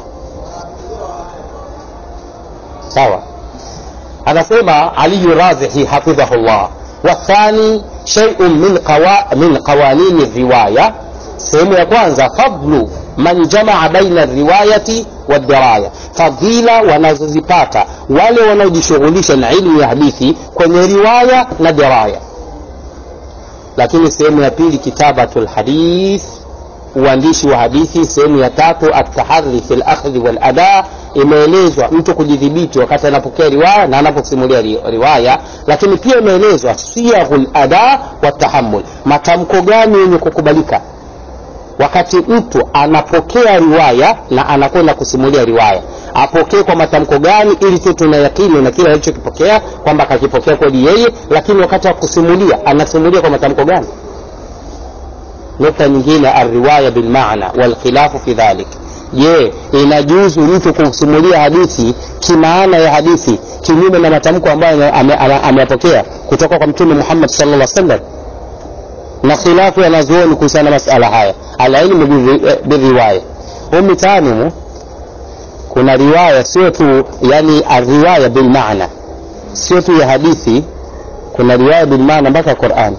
Sawa? Anasema Ali Razihi hafidhahullah, wa thani shay'un min qawa min qawanin riwaya. Sehemu ya kwanza, fadlu man jamaa baina riwayati wa diraya, fadhila wanazozipata wale wanaojishughulisha na elimu ya hadithi kwenye riwaya na diraya. Lakini sehemu ya pili, kitabatul hadith, uandishi wa hadithi. Sehemu ya tatu, at-tahadhi fil akhdhi wal ada, imeelezwa mtu kujidhibiti wakati anapokea riwaya na anaposimulia riwaya. Lakini pia imeelezwa siyaghul ada wa tahammul, matamko gani yenye kukubalika wakati mtu anapokea riwaya na anakwenda kusimulia riwaya. Apokee kwa matamko gani ili tu tunayakini na kile alichokipokea kwamba kakipokea kweli yeye, lakini wakati wa kusimulia anasimulia kwa matamko gani? Nukta nyingine, ar-riwaya bil maana wal khilafu fi dhalik. Je, inajuzu mtu kusimulia hadithi kimaana ya hadithi kinyume na matamko ambayo ameyapokea kutoka kwa Mtume Muhammad sallallahu alaihi wasallam? Na khilafu yanazuoni kuhusiana na masala haya. Al-ilmu bil-riwaya. Humu tanimu kuna riwaya sio tu, yani ar-riwaya bil maana sio tu ya hadithi, kuna riwaya bil maana mpaka Qur'an.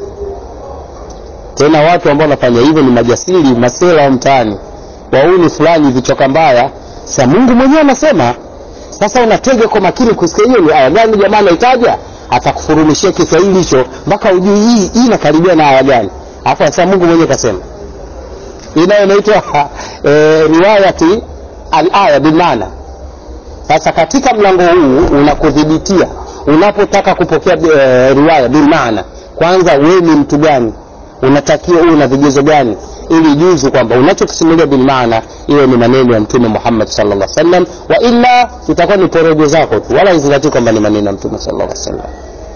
Tena watu ambao wanafanya hivyo ni majasiri, masela wa mtaani, wauni fulani vichoka mbaya. Sasa Mungu mwenyewe anasema, sasa unatega kwa makini kusikia hiyo ni aya gani jamaa anaitaja, atakufurumishia Kiswahili hicho mpaka ujui hii hii inakaribia na aya gani. Hapo sasa Mungu mwenyewe kasema ina inaitwa e, riwayati al-aya bil maana. Sasa katika mlango huu unakudhibitia unapotaka kupokea e, riwaya bil maana, kwanza wewe ni mtu gani, unatakiwa uwe na vigezo gani ili juzu kwamba unachokisimulia bil maana iwe ni maneno ya Mtume Muhammad sallallahu alaihi wasallam, wa illa itakuwa ni porojo zako tu, wala izingatie kwamba ni maneno ya Mtume sallallahu alaihi wasallam.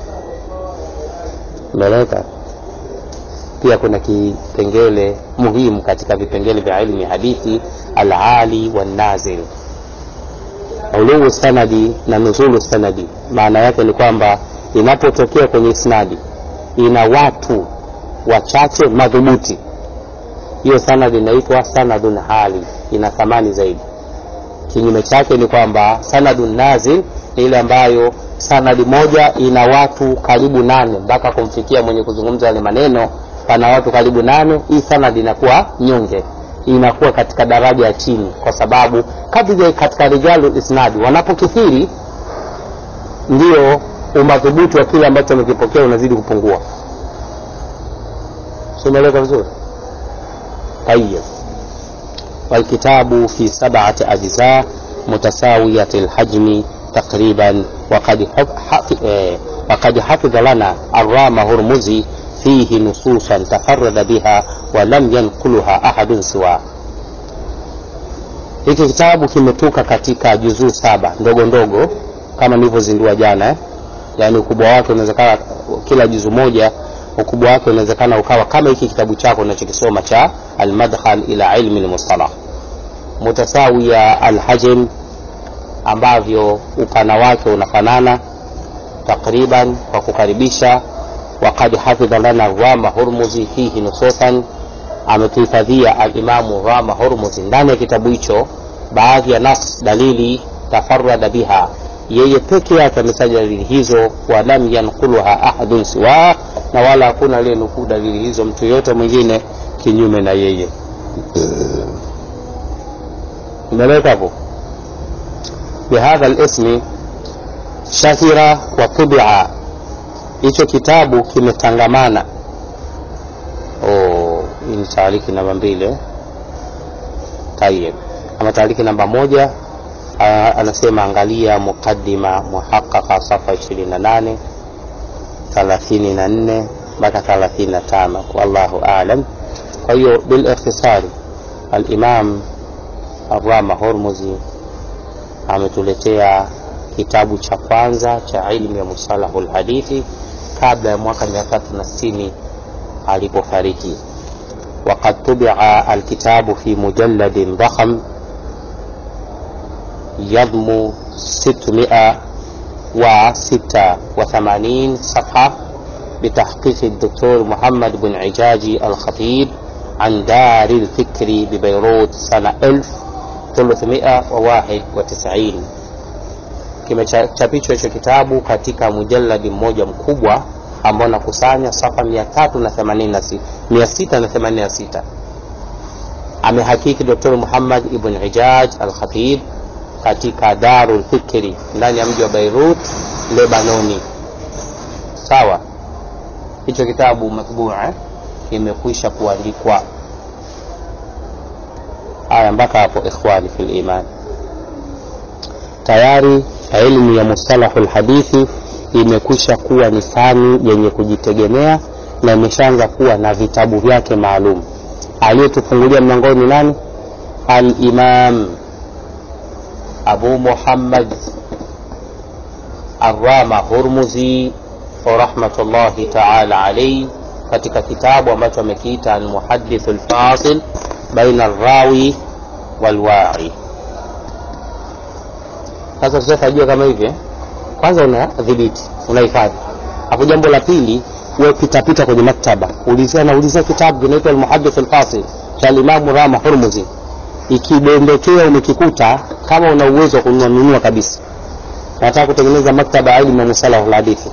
Meleka pia kuna kipengele muhimu katika vipengele vya elimu ya hadithi, al-ali wan nazil, uluu sanadi na nuzulu sanadi. Maana yake ni kwamba inapotokea kwenye isnadi ina watu wachache madhubuti, hiyo sanadi inaitwa sanadun hali, ina thamani zaidi. Kinyume chake ni kwamba sanadun nazil ni ile ambayo sanadi moja ina watu karibu nane mpaka kumfikia mwenye kuzungumza yale maneno pana watu karibu nane. Hii sanadi inakuwa nyonge, inakuwa katika daraja ya chini, kwa sababu kadri katika rijalu isnadi wanapokithiri ndio umadhubuti wa kile ambacho amekipokea unazidi kupungua. Umeeleka vizuri? Tayyib. Wal kitabu fi sab'ati ajza mutasawiyati al-hajmi taqriban wa qad wa qad hafidha lana ar-rama hurmuzi fihi nususan tafarrada biha wa lam yanquluha ahadun siwa. Hiki kitabu kimetoka katika juzuu saba ndogo ndogo kama nilivyozindua jana eh? Yani ukubwa wake unawezekana kila juzuu moja ukubwa wake unawezekana ukawa kama hiki kitabu chako unachokisoma cha al-madkhal ila ilmi al-mustalah. Mutasawiya al-hajm, ambavyo upana wake unafanana takriban kwa kukaribisha. Waqad hafidha lana Rama Hurmuzi fihi nususan, ametuhifadhia al-Imamu Rama Hurmuzi ndani ya kitabu hicho baadhi ya nas, dalili tafarrada biha, yeye peke yake ametaja dalili hizo. Wa lam yanquluha ahadun siwa, na wala hakuna aliyenukuu dalili hizo mtu yote mwingine kinyume na yeye. Umeeleka hapo? Bihadha al-ismi shahira wa tubi'a, hicho kitabu kimetangamana. Oh, hii ni taaliki namba mbili. Tayyib. Ama taaliki namba moja, anasema angalia mukaddima muhaqqaqa safa ishirini na nane thelathini na nne mpaka thelathini na tano, wallahu a'lam. Kwa hiyo bil ikhtisari, al-Imam Ar-Rama Hurmuzi ametuletea kitabu cha kwanza cha ilmu ya musalahul hadithi kabla ya mwaka mia tatu na sitini alipofariki. وقد طبع الكتاب في مجلد ضخم يضم ستمائة وستة وثمانين صفحة بتحقيق الدكتور محمد بن عجاجي الخطيب عن دار الفكر ببيروت سنة ألف وثلاثمائة وواحد وتسعين. Kimechapishwa hicho kitabu katika mujalladi mmoja mkubwa ambao nakusanya safa mia sita na themanini na sita. Amehakiki Daktari Muhammad ibn Ijaj al-Khatib katika Darul Fikri ndani ya mji wa Beirut, Lebanoni. Sawa, hicho kitabu matbu'a kimekwisha kuandikwa. Haya, mpaka hapo ikhwani fil iman, tayari elimu ya mustalahul hadithi imekwisha kuwa ni fani yenye kujitegemea na imeshaanza kuwa na vitabu vyake maalum. Aliyetufungulia mlangoni nani? Al-Imam Abu Muhammad Ar-Rama Hurmuzi rahmatullahi ta'ala alayhi, katika kitabu ambacho amekiita Al-Muhaddith Al-Fasil baina ar-rawi wal-wa'i. Sasa tutajua kama hivi, kwanza unadhibiti, unahifadhi. Hapo jambo la pili, wewe pitapita kwenye maktaba, ulizia na ulizia kitabu kinaitwa Al-Muhaddith Al-Fasil cha Imam Rama Hurmuzi. Ikidondokea umekikuta, kama una uwezo wa kununua kabisa, nataka kutengeneza maktaba ya ilmu na musalah al-hadithi.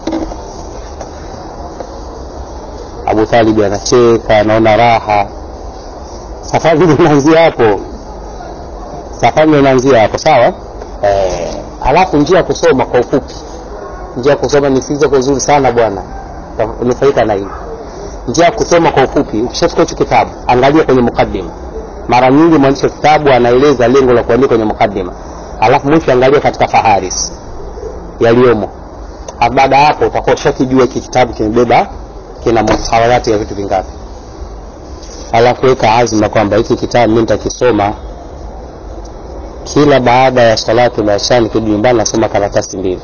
Abu Talib anacheka, anaona raha. Safari inaanzia hapo, safari inaanzia hapo. Sawa. Eh, alafu njia ya kusoma kwa ufupi, njia ya kusoma ni sizo kwa uzuri sana bwana, unafaika na hii njia ya kusoma kwa ufupi. Ukishafika hicho kitabu, angalia kwenye mukaddima. Mara nyingi mwandishi wa kitabu anaeleza lengo la kuandika kwenye mukaddima, alafu mwisho angalia katika faharis yaliyomo. Baada hapo utakuwa ushakijua hiki kitabu kimebeba kina muhawalati ya vitu vingapi. Alafu weka azma kwamba hiki kitabu mimi nitakisoma kila baada ya salatu al-isha, nikirudi nyumbani nasoma karatasi mbili.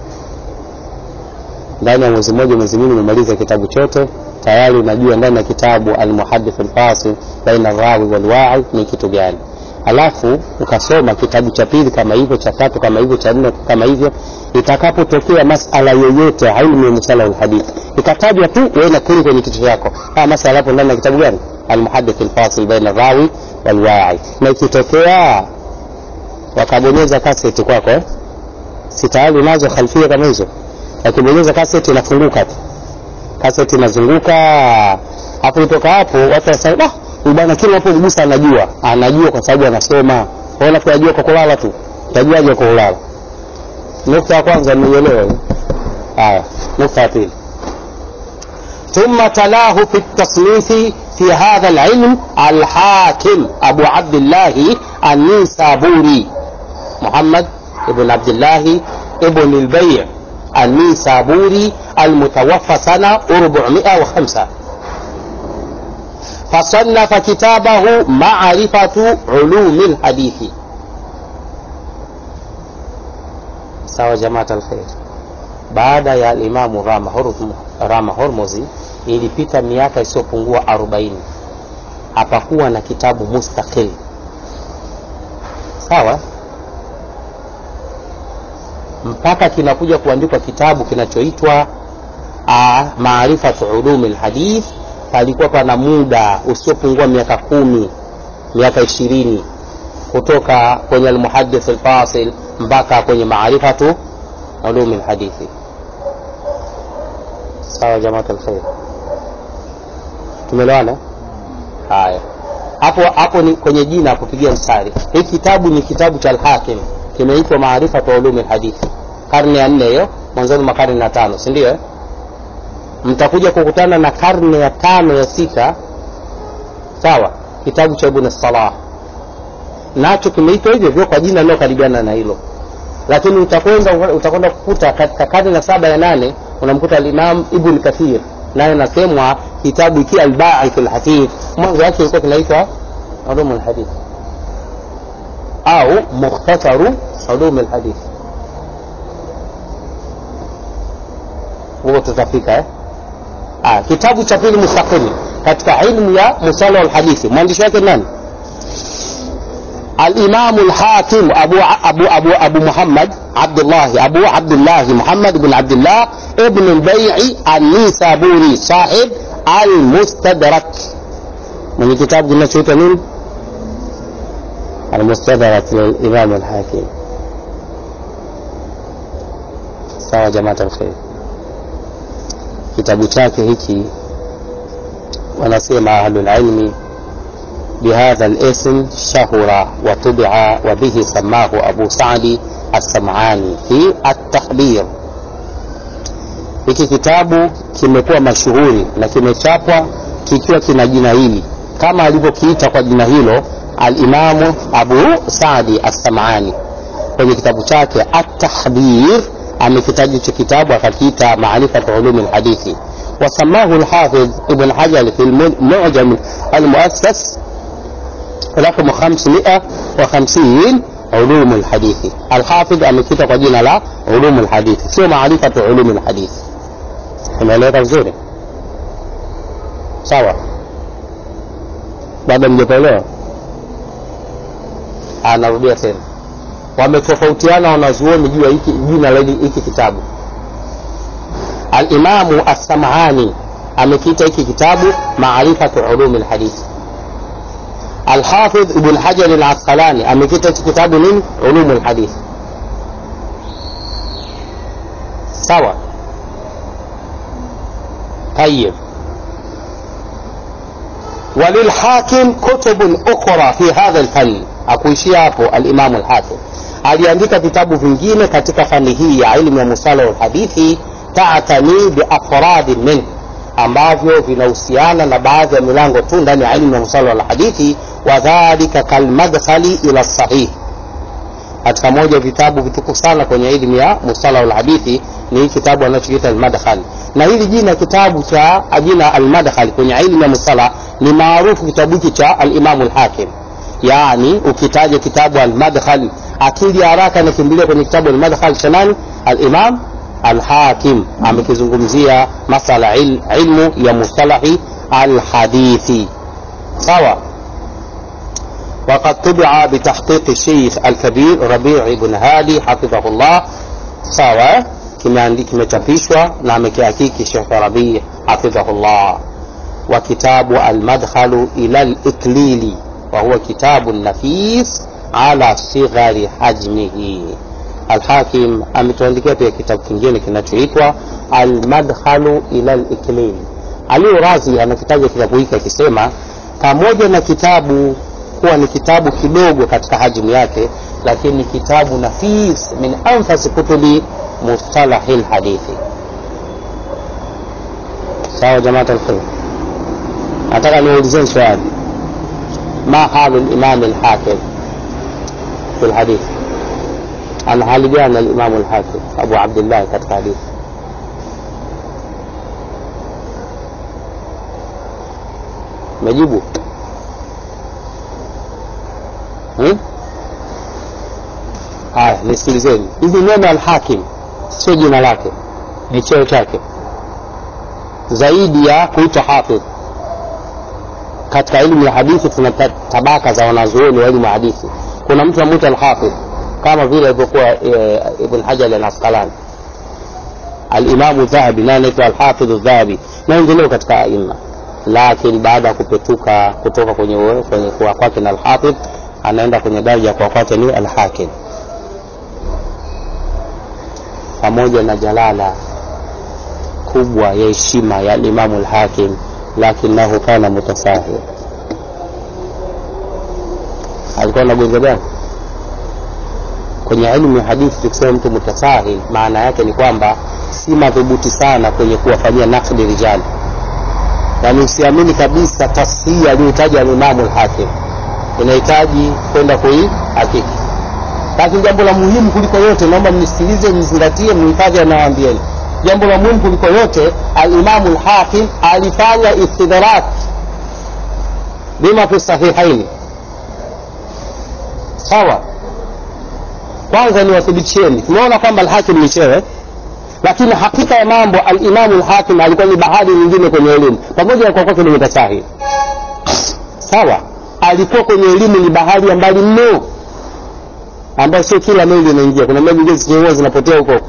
Ndani ya mwezi mmoja, mwezi mwingine umemaliza kitabu chote, tayari unajua ndani ya kitabu Al-Muhaddith Al-Fasil baina ar-rawi wal-wa'i ni kitu gani. Alafu ukasoma kitabu cha pili kama hivyo, cha tatu kama hivyo, cha nne kama hivyo. Itakapotokea masala yoyote ilmu ya musalah al-hadith ikatajwa tu, wewe na kuri kwenye kichwa chako, ah, masala hapo ndani ya kitabu gani? Al-Muhaddith Al-Fasil baina ar-rawi wal-wa'i. Na ikitokea wakabonyeza kaseti kwako, eh, si tayari unazo khalfia kama hizo, akibonyeza kaseti inafunguka tu, kaseti inazunguka hapo. Kutoka hapo watu wasema, ah, huyu bwana kile hapo mgusa anajua, anajua kwa sababu anasoma. Wala kujua kwa kulala tu, tajuaje kwa kulala? Nukta ya kwanza nielewe. Haya, nukta ya pili, thumma talahu fi at-tasnif في هذا العلم الحاكم أبو عبد الله النيسابوري محمد ابن عبد الله ابن البيع النيسابوري المتوفى سنة أربعمائة وخمسة، فصنف كتابه معرفة علوم الحديث. سوى جماعة الخير، بعد يا الإمام Rama Hurmuzi ilipita miaka isiyopungua arobaini, hapakuwa na kitabu mustaqil. Sawa, mpaka kinakuja kuandikwa kitabu kinachoitwa Maarifatu Ulumil Hadith. Palikuwa pana muda usiopungua miaka kumi, miaka ishirini, kutoka kwenye Al-Muhaddith Al-Fasil mpaka kwenye Maarifatu Ulumil Hadithi. Sawa jamaa alkhair, tumeelewana? Haya, hapo hapo ni kwenye jina kupigia mstari. Hiki kitabu ni kitabu cha Al-Hakim, kimeitwa Maarifatu Ulumil Hadith, karne ya nne hiyo, mwanzoni mwa karne ya tano, si ndio? Mtakuja kukutana na karne ya tano ya sita, sawa, kitabu cha Ibn Salah, nacho kimeitwa hivyo hivyo kwa jina lilo karibiana na hilo. Lakini utakwenda utakwenda kukuta katika karne ya saba ya nane unamkuta al-Imam Ibn Kathir, naye anasemwa kitabu hiki Al-Ba'ith Al-Hadith, mwanzo wake ulikuwa kinaitwa Ulum Al-Hadith au Mukhtasaru Ulum Al-Hadith. Huo tutafika, eh? Ah, kitabu cha pili mustaqili katika ilmu ya mustalah alhadithi. Mwandishi wake nani? الإمام الحاكم أبو أبو أبو أبو محمد عبد الله أبو عبد الله محمد بن عبد الله ابن البيع النيسابوري صاحب المستدرك. من كتاب قلنا شو تمين؟ المستدرك للإمام الحاكم. sawa jamaa alkhair. Kitabu chake hiki wanasema ahlul ilmi بهذا الاسم شهر وطبع وبه سماه أبو سعد السمعاني في التحبير. hiki kitabu kimekuwa mashuhuri na kimechapwa kikiwa kina jina hili kama alivyokiita kwa jina hilo al-Imam Abu Saadi as-Sam'ani kwenye kitabu chake at-Tahbir. Amekitaja hicho kitabu akakiita Ma'rifatu Ulum al-Hadithi, wasamahu al-Hafidh Ibn Hajar fi al-Mu'jam al-Mu'assas رقم خمسمائة وخمسين علوم الحديث. الحافظ amekita kwa jina la علوم الحديث, sio Ma'rifatu Ulum al-Hadith. Umeeleza vizuri? Sawa? Bado mjapelewa? Anarudia tena. Wametofautiana wanazuoni juu ya hiki jina la hiki kitabu. Al-Imam as-Sam'ani amekita hiki kitabu Ma'rifatu Ulum al-Hadith. الحافظ ابن حجر العسقلاني أمكتة كتاب من علوم الحديث. سوا طيب. وللحاكم كتب أخرى في هذا الفن. akuishia hapo al-Imam al-Hakim aliandika vitabu vingine katika fani hii ya ilmu ya mustalah al-hadithi ta'tani bi afrad min, ambavyo vinahusiana na baadhi ya milango tu ndani ya ilmu ya mustalah al-hadithi. Wadhalika kalmadkhali ila sahih. Katika moja vitabu vitukufu sana kwenye elimu ya mustalah al-hadithi ni kitabu anachokiita al-Madkhal, na hili jina kitabu cha jina al-Madkhal kwenye elimu ya mustalah ni maarufu kitabu hiki cha al-Imam al-Hakim. Yani ukitaja kitabu al-Madkhal akili haraka inakimbilia kwenye kitabu al-Madkhal cha nani? Al-Imam al-Hakim. Amekizungumzia masala il, ilmu ya mustalahi al-hadithi. sawa. وقد طبع بتحقيق الشيخ الكبير ربيع بن هادي حفظه الله. sawa, kimechapishwa na amekihakiki Sheikh Rabi' حفظه الله. وكتاب المدخل إلى الإكليل وهو كتاب نفيس على صغر حجمه. الحاكم ametuandikia pia kitabu kingine kinachoitwa Al-Madkhalu ila al-Iklil. Ali Razi anakitaja kitabu hiki akisema pamoja na kitabu kuwa ni kitabu kidogo katika hajmu yake, lakini kitabu nafis min anfas kutubi mustalah al-hadithi. sawa jamaa alkhair. nataka niulize swali, ma halu al-Imam al-Hakim fi al-hadith? ana hali gani al-Imam al-Hakim Abu Abdullah katika hadithi? majibu hmm? Haya, nisikilizeni. Hivi neno al-Hakim sio jina lake, ni cheo chake zaidi ya kuitwa hafidh. Katika elimu ya hadithi tuna tabaka za wanazuoni wa elimu ya hadithi. Kuna mtu anaitwa al-Hafidh kama vile alivyokuwa e, Ibn Hajar al-Asqalani, al-Imam Dhahabi na anaitwa al-Hafidh al-Dhahabi na wengineo katika aima. Lakini baada ya kupetuka kutoka kwenye kwenye kuwa kwake na al-Hafidh, anaenda kwenye daraja kwa kwake ni al-Hakim, pamoja na jalala kubwa ya heshima ya Imam al-Hakim, lakinahu kana mutasahil. alikuwa na gonga gani kwenye elimu ya hadithi? Tukisema mtu mutasahil, maana yake ni kwamba si madhubuti sana kwenye kuwafanyia naqdi rijali, yani usiamini kabisa tashihi aliyotaja Imam al-Hakim, inahitaji kwenda kui hakiki. Lakini jambo la muhimu kuliko yote, naomba mnisikilize, mzingatie, mhifadhi anawaambieni jambo la muhimu kuliko yote, al-Imam al-Hakim alifanya istidrak bima fi sahihaini. sawa. Kwanza ni wathibitisheni, tumeona kwamba al-Hakim ni chewe, lakini hakika ya mambo al-Imam al-Hakim alikuwa ni bahari nyingine kwenye elimu, pamoja na kwa kwake ni mtasahi. Sawa, alikuwa kwenye elimu ni bahari ya mbali mno, ambayo sio kila meli inaingia. Kuna meli nyingi zinazoa zinapotea huko.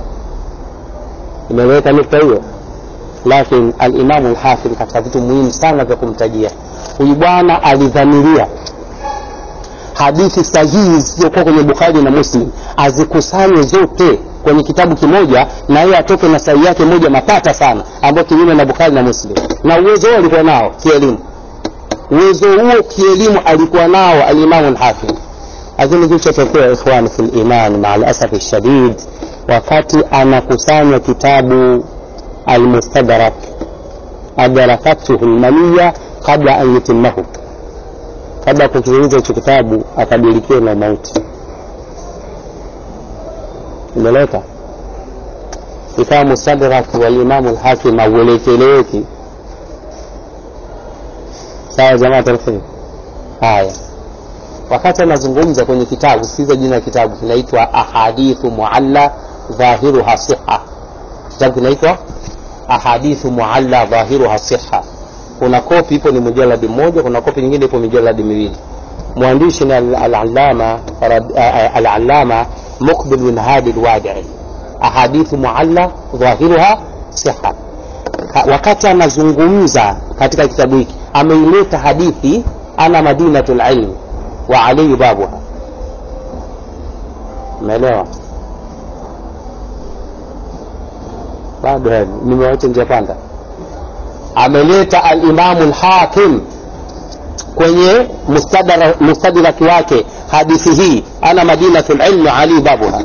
Imeweka nukta hiyo. Lakini al-Imam al-Hakim katika vitu muhimu sana vya kumtajia, huyu bwana alidhamiria hadithi sahihi zilizokuwa kwenye Bukhari na Muslim azikusanye zote kwenye kitabu kimoja, na yeye atoke na sahihi yake moja mapata sana, ambayo kinyume na Bukhari na Muslim. Na uwezo huo alikuwa nao kielimu, uwezo huo kielimu alikuwa nao al-Imam al-Hakim. Lakini kilichotokea ikhwan fil iman ma'al asaf ash-shadid, wakati anakusanya kitabu al-Mustadrak adrakathu al-maniyya kabla an yutimmahu, kabla kukizungumza hicho kitabu akadilikiwa na mauti. Imeleta ikawa Mustadrak wa Imam al-Hakim auelekeleki. Sawa jamaa tarafiki. Haya, wakati anazungumza kwenye kitabu, sikiza jina la kitabu, kinaitwa Ahadithu Mualla Dhahiruha Sihha. Kitabu kinaitwa Ahadithu Mualla Dhahiruha Sihha. Kuna kopi ipo ni mjaladi mmoja, kuna kopi nyingine ipo mjaladi miwili. Mwandishi ni al-Allama al-Allama Muqbil bin Hadi al-Wadi'i. Ahadithu Mualla Dhahiruha Sihha. Wakati anazungumza katika kitabu hiki ameileta hadithi ana madinatul ilm wa alayhi babuha. Umeelewa? Bado hadi nimewacha nje panda. Ameleta al-Imam al-Hakim kwenye mustadrak mustadrak wake hadithi hii ana madinatul ilm wa alayhi babuha.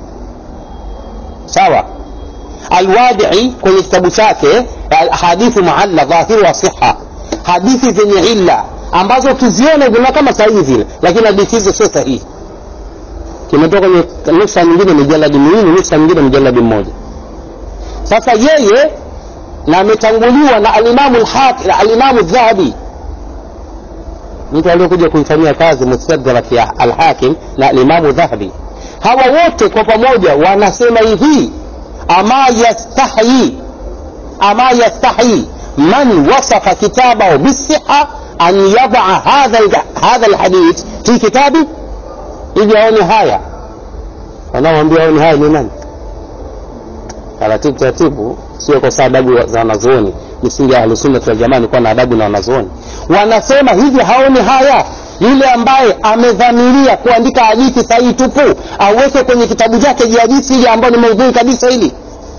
Sawa. Al-Wadi'i kwenye kitabu chake Hadithu Mualla Dhahiru wa Sihha, hadithi zenye illa ambazo tuzione bila kama sahihi vile, lakini hadithi hizo sio sahihi. Kimetoka kwenye nusa nyingine mjaladi miwili, nusa nyingine mjaladi mmoja. Sasa yeye na ametanguliwa na al-Imam al-Hakim, al-Imam al-Dhahabi, mtu aliyokuja kuifanyia kazi Mustadrak ya al-Hakim na al-Imam al-Dhahabi. Hawa wote kwa pamoja wanasema hivi: ama yastahi ama yastahi man wasafa kitabahu bisihha an yad'a hadha hadha alhadith fi kitabi. Ili aone haya, wanaoambia aone haya ni nani? Taratibu taratibu, sio kwa sababu za wanazuoni. Misingi ya Ahlus-Sunnah wal Jamaa ni kwa na adabu na wanazuoni. Wanasema hivi, haone haya yule ambaye amedhamiria kuandika hadithi sahihi tupu aweke kwenye kitabu chake hadithi ile ambayo ni maudhui kabisa hili.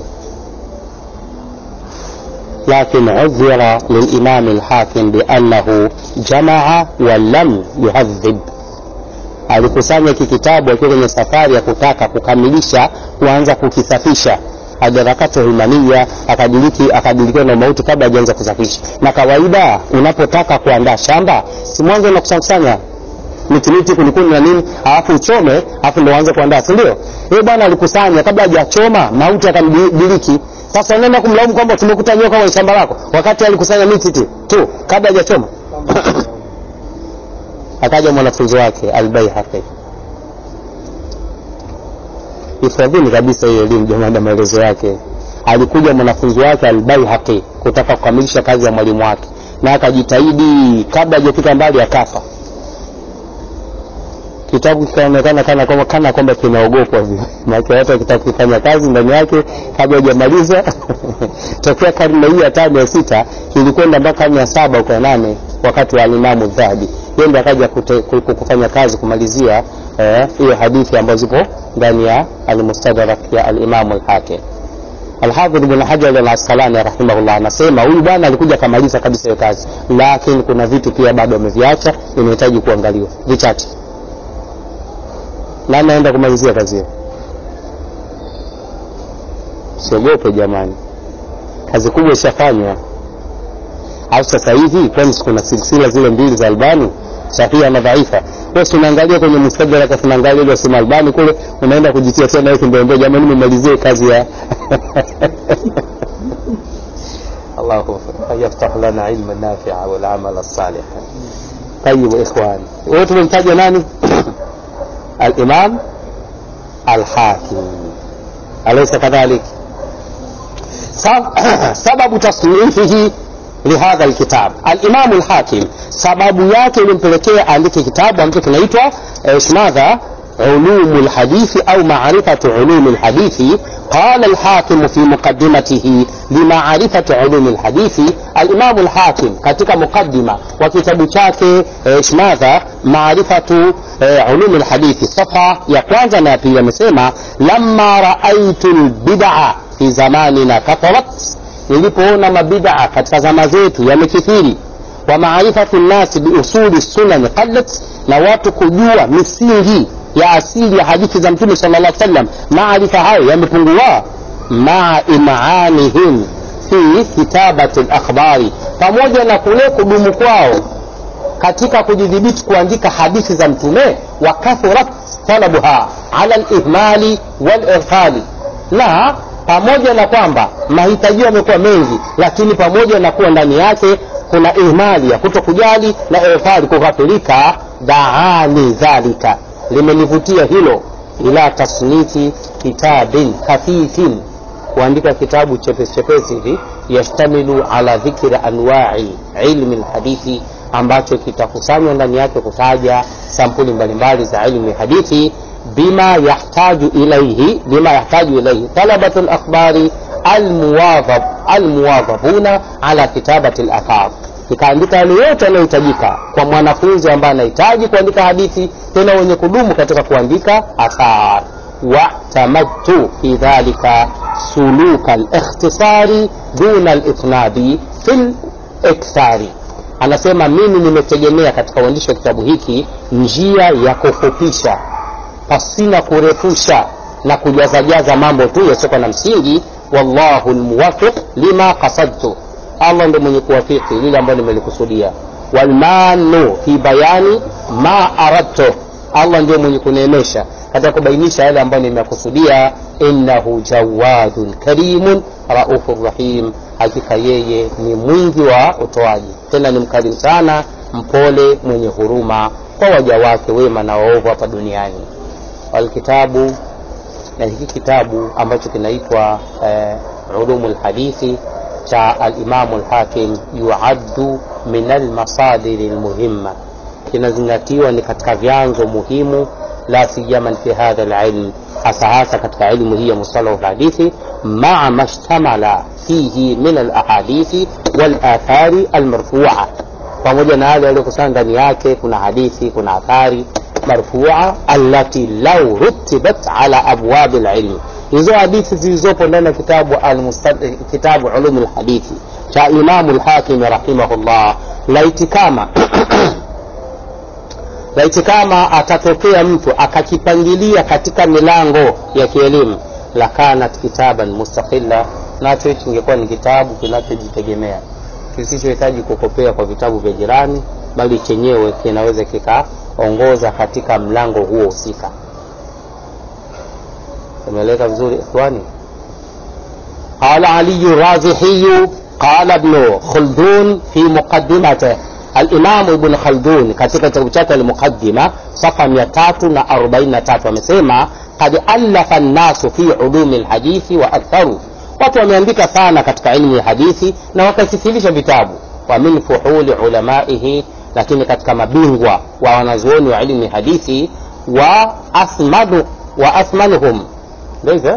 لكن عذر للإمام الحاكم بأنه جمع ولم يهذب. alikusanya kitabu akiwa kwenye safari ya kutaka kukamilisha, kuanza kukisafisha. Adrakathu al-maniyya, akadiliki akadilikiwa na mauti kabla hajaanza kusafisha. Na kawaida unapotaka kuandaa shamba, si mwanzo unakusanya miti miti kulikuni na nini, alafu uchome, alafu ndio uanze kuandaa, si ndio? Yeye bwana alikusanya kabla hajachoma, mauti akamdiliki. Sasa unaenda kumlaumu kwamba tumekuta nyoka kwenye shamba lako, wakati alikusanya miti tu tu kabla hajachoma. Akaja mwanafunzi wake al-Baihaqi. Ifadhili kabisa hiyo elimu jamani, maelezo yake. Alikuja mwanafunzi wake al-Baihaqi kutaka kukamilisha kazi ya mwalimu wake, na akajitahidi kabla hajafika mbali akafa. Kitabu kikaonekana kana kwamba kana kwamba kinaogopwa hivi. Maana hata kitabu kifanya kazi ndani yake kabla hajamaliza. Tokea karne hii ya tano ya sita ilikwenda mpaka ya saba kwa nane wakati wa Imam al-Dhahabi. Yeye ndiye akaja kufanya kazi kumalizia hiyo eh, hadithi ambazo zipo ndani ya al-Mustadrak ya al-Imam al-Hakim. Al-Hafidh Ibn Hajar al-Asqalani rahimahullah anasema huyu bwana alikuja kamaliza kabisa hiyo kazi, lakini kuna vitu pia bado ameviacha, inahitaji kuangaliwa vichache. Na naenda kumalizia kazi hiyo. Siogope jamani, kazi kubwa ishafanywa. Au sasa hivi kwani kuna silsila zile mbili za Albani, sahiha na dhaifa. Wewe unaangalia kwenye Mustadrak, tunaangalia ile sima Albani kule, unaenda kujitia tena hiyo ndio jamani, nimalizie kazi ya Allahu yaftah lana ilman nafi'a wal amal as-salih. Tayyibu ikhwani, wote tumemtaja nani? Al-Imam al-Hakim. Alaysa kadhalik? sababu tasnifihi lihadha alkitab, al-Imam al-Hakim sababu yake ilimpelekea andike kitabu ambacho kinaitwa ishmadha علوم الحديث أو معرفة علوم الحديث. قال الحاكم في مقدمته لمعرفة علوم الحديث، الإمام الحاكم katika مقدمة وكتاب chake ishmadha معرفة علوم الحديث صفحة ya kwanza na pili amesema lamma raaitu albid'a fi zamanina katharat, nilipoona mabid'a katika zama zetu yamekithiri, wa maarifatu an-nas bi usuli sunan qallat, na watu kujua misingi ya asili ya hadithi za Mtume sallallahu alaihi wasallam, maarifa hayo yamepungua. ma imaanihim fi kitabati al-akhbari, pamoja na kule kudumu kwao katika kujidhibiti kuandika hadithi za Mtume, wa kathurat talabuha ala al-ihmali wal-irfali, na pamoja na kwamba mahitaji yamekuwa mengi, lakini pamoja na kuwa ndani yake kuna ihmali ya kutokujali na irfali kughafilika, daani dhalika, limenivutia hilo, ila tasnifi kitabin khafifin, kuandika kitabu chepesi chepesi hivi, yashtamilu ala dhikri anwa'i ilmi alhadithi, ambacho kitakusanywa ndani yake kutaja sampuli mbalimbali za ilmu ya hadithi, bima yahtaju ilayhi bima yahtaju ilayhi talabatu al-akhbari al-muwadhab al-muwadhabuna ala kitabati al-athar, ikaandika yale yote yanayohitajika kwa mwanafunzi ambaye anahitaji kuandika hadithi, tena wenye kudumu katika kuandika athar. wa tamattu fi dhalika suluka al-ikhtisari duna al-itnabi fil ikthari, anasema mimi nimetegemea katika uandishi wa kitabu hiki njia ya kufupisha pasina kurefusha na kujazajaza mambo tu yasiyo na msingi. wallahu almuwaffiq lima qasadtu, Allah ndiye mwenye kuwafiki lile ambalo nimelikusudia. walmanu fi bayani ma aradtu, Allah ndiye mwenye kuneemesha katika kubainisha yale ambayo nimekusudia. innahu jawadun karimun raufur rahim, hakika yeye ni mwingi wa utoaji, tena ni mkarimu sana, mpole, mwenye huruma kwa waja wake wema na waovu hapa duniani. Alkitabu, na hiki kitabu ambacho kinaitwa eh, ulumul hadithi cha al-Imam al-Hakim, yuaddu min al-masadir al-muhimma, kinazingatiwa ni katika vyanzo muhimu, la siyama fi hadha al-ilm, hasa hasa katika elimu hii ya mustalah al-hadithi, ma'a mashtamala fihi min al-ahadithi wal-athari al-marfu'a, pamoja na yale yaliyokusanywa ndani yake kuna hadithi, kuna athari marfu'a allati law rutibat ala abwab al-ilm, hizo hadithi zilizopo ndani ya kitabu al-mustad kitabu ulum al-hadithi cha Imam al-Hakim rahimahullah, laiti kama laiti kama atatokea mtu akakipangilia katika milango ya kielimu, la kanat kitaban mustaqilla, nacho hicho kingekuwa ni kitabu kinachojitegemea, kisichohitaji kukopea kwa vitabu vya jirani, bali chenyewe kinaweza kikaongoza katika mlango huo husika. Tumeeleka vizuri ikhwani. Qala Ali Razihi qala Ibn Khaldun fi muqaddimatihi, al-Imam Ibn Khaldun katika kitabu chake al-Muqaddima safa mia tatu na arobaini na tatu amesema qad allafa an-nasu fi ulum al-hadithi wa aktharu, watu wameandika sana katika ilmu ya hadithi na wakasifilisha vitabu. wa min fuhuli ulamaihi, lakini katika mabingwa wa wanazuoni wa ilmu ya hadithi, wa asmadu wa asmanuhum ndivyo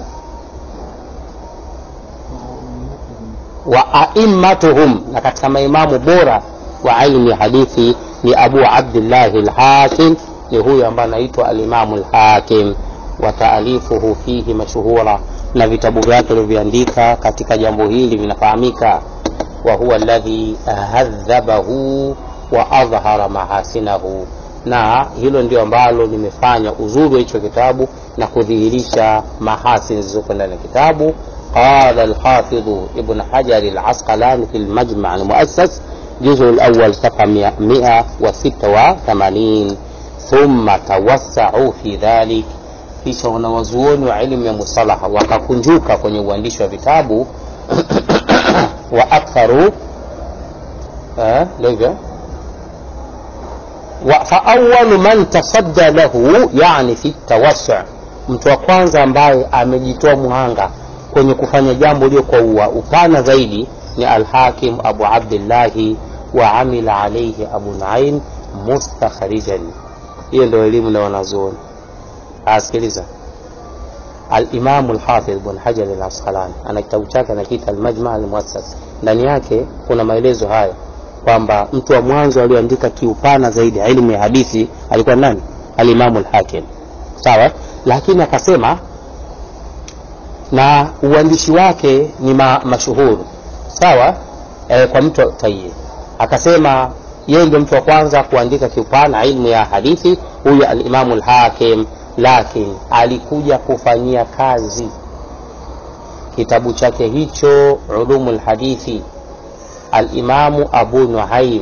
wa a'immatuhum, na katika maimamu bora wa ilmu ya hadithi ni Abu Abdullah al-Hakim, ni huyo ambaye anaitwa al-Imam al-Hakim, wa taalifuhu fihi mashhura, na vitabu vyake alivyoandika katika jambo hili vinafahamika. wa huwa alladhi hadhabahu wa adhhara mahasinahu, na hilo ndio ambalo limefanya uzuri wa hicho kitabu na kudhihirisha mahasin zilizo ndani ya kitabu. قال الحافظ ابن حجر العسقلاني في المجمع المؤسس جزء الأول صفحة مئة وستة وثمانين، ثم توسعوا في ذلك، kisha wanawazuoni wa elimu ya musalaha wakakunjuka kwenye uandishi wa vitabu wa aktharu eh leo wa fa awwal man tasadda lahu, yani fi tawassu', mtu wa kwanza ambaye amejitoa muhanga kwenye kufanya jambo lio kwa upana zaidi ni al-Hakim Abu Abdillahi wa amila alayhi Abu Nuaym mustakhrijan. Hiyo ndio elimu na wanazuoni. Asikiliza, al-Imam al-Hafidh Ibn Hajar al-Asqalani ana kitabu chake anakiita al-Majma' al-Muassas. Ndani yake kuna maelezo haya kwamba mtu wa mwanzo aliyeandika kiupana zaidi elimu ya hadithi alikuwa nani? Al-Imam al-Hakim. Sawa, lakini akasema na uandishi wake ni ma, mashuhuri. Sawa, e, kwa mtu tayyib. Akasema yeye ndio mtu wa kwanza kuandika kiupana elimu ya hadithi, huyu al-Imam al-Hakim, lakini alikuja kufanyia kazi kitabu chake hicho ulumul hadithi al-Imam Abu Nuaym.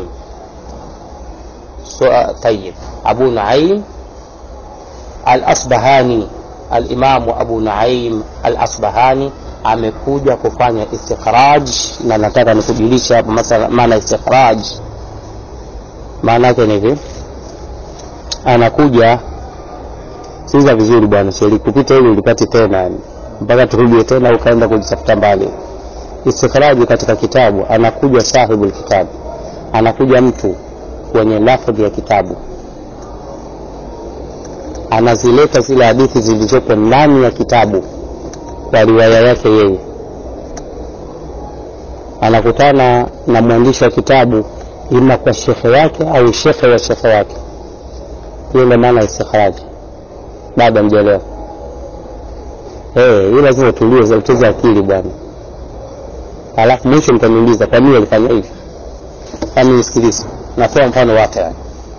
So tayyib, Abu Nuaym al-Asbahani, al-Imam Abu Nuaym al-Asbahani amekuja kufanya istikhraj, na nataka nikujulisha hapa masala maana istikhraj. Maana yake ni hivi, anakuja siza vizuri bwana, sio kupita ile ulipati tena yani mpaka turudi tena ukaenda kujitafuta mbali. Istikhraj katika kitabu, anakuja sahibu kitabu, anakuja mtu kwenye lafdhi ya kitabu, anazileta zile hadithi zilizopo ndani ya kitabu kwa riwaya yake yeye. Anakutana na mwandishi wa kitabu ima kwa shekhe yake au shekhe wa shekhe yake. Hiyo ndio maana istikhraj. Baada mjelewa eh, ile lazima tulie za uteza akili bwana. Alafu mwisho mtaniuliza kwa nini alifanya hivi. Kama nisikilize, natoa mfano wake yani.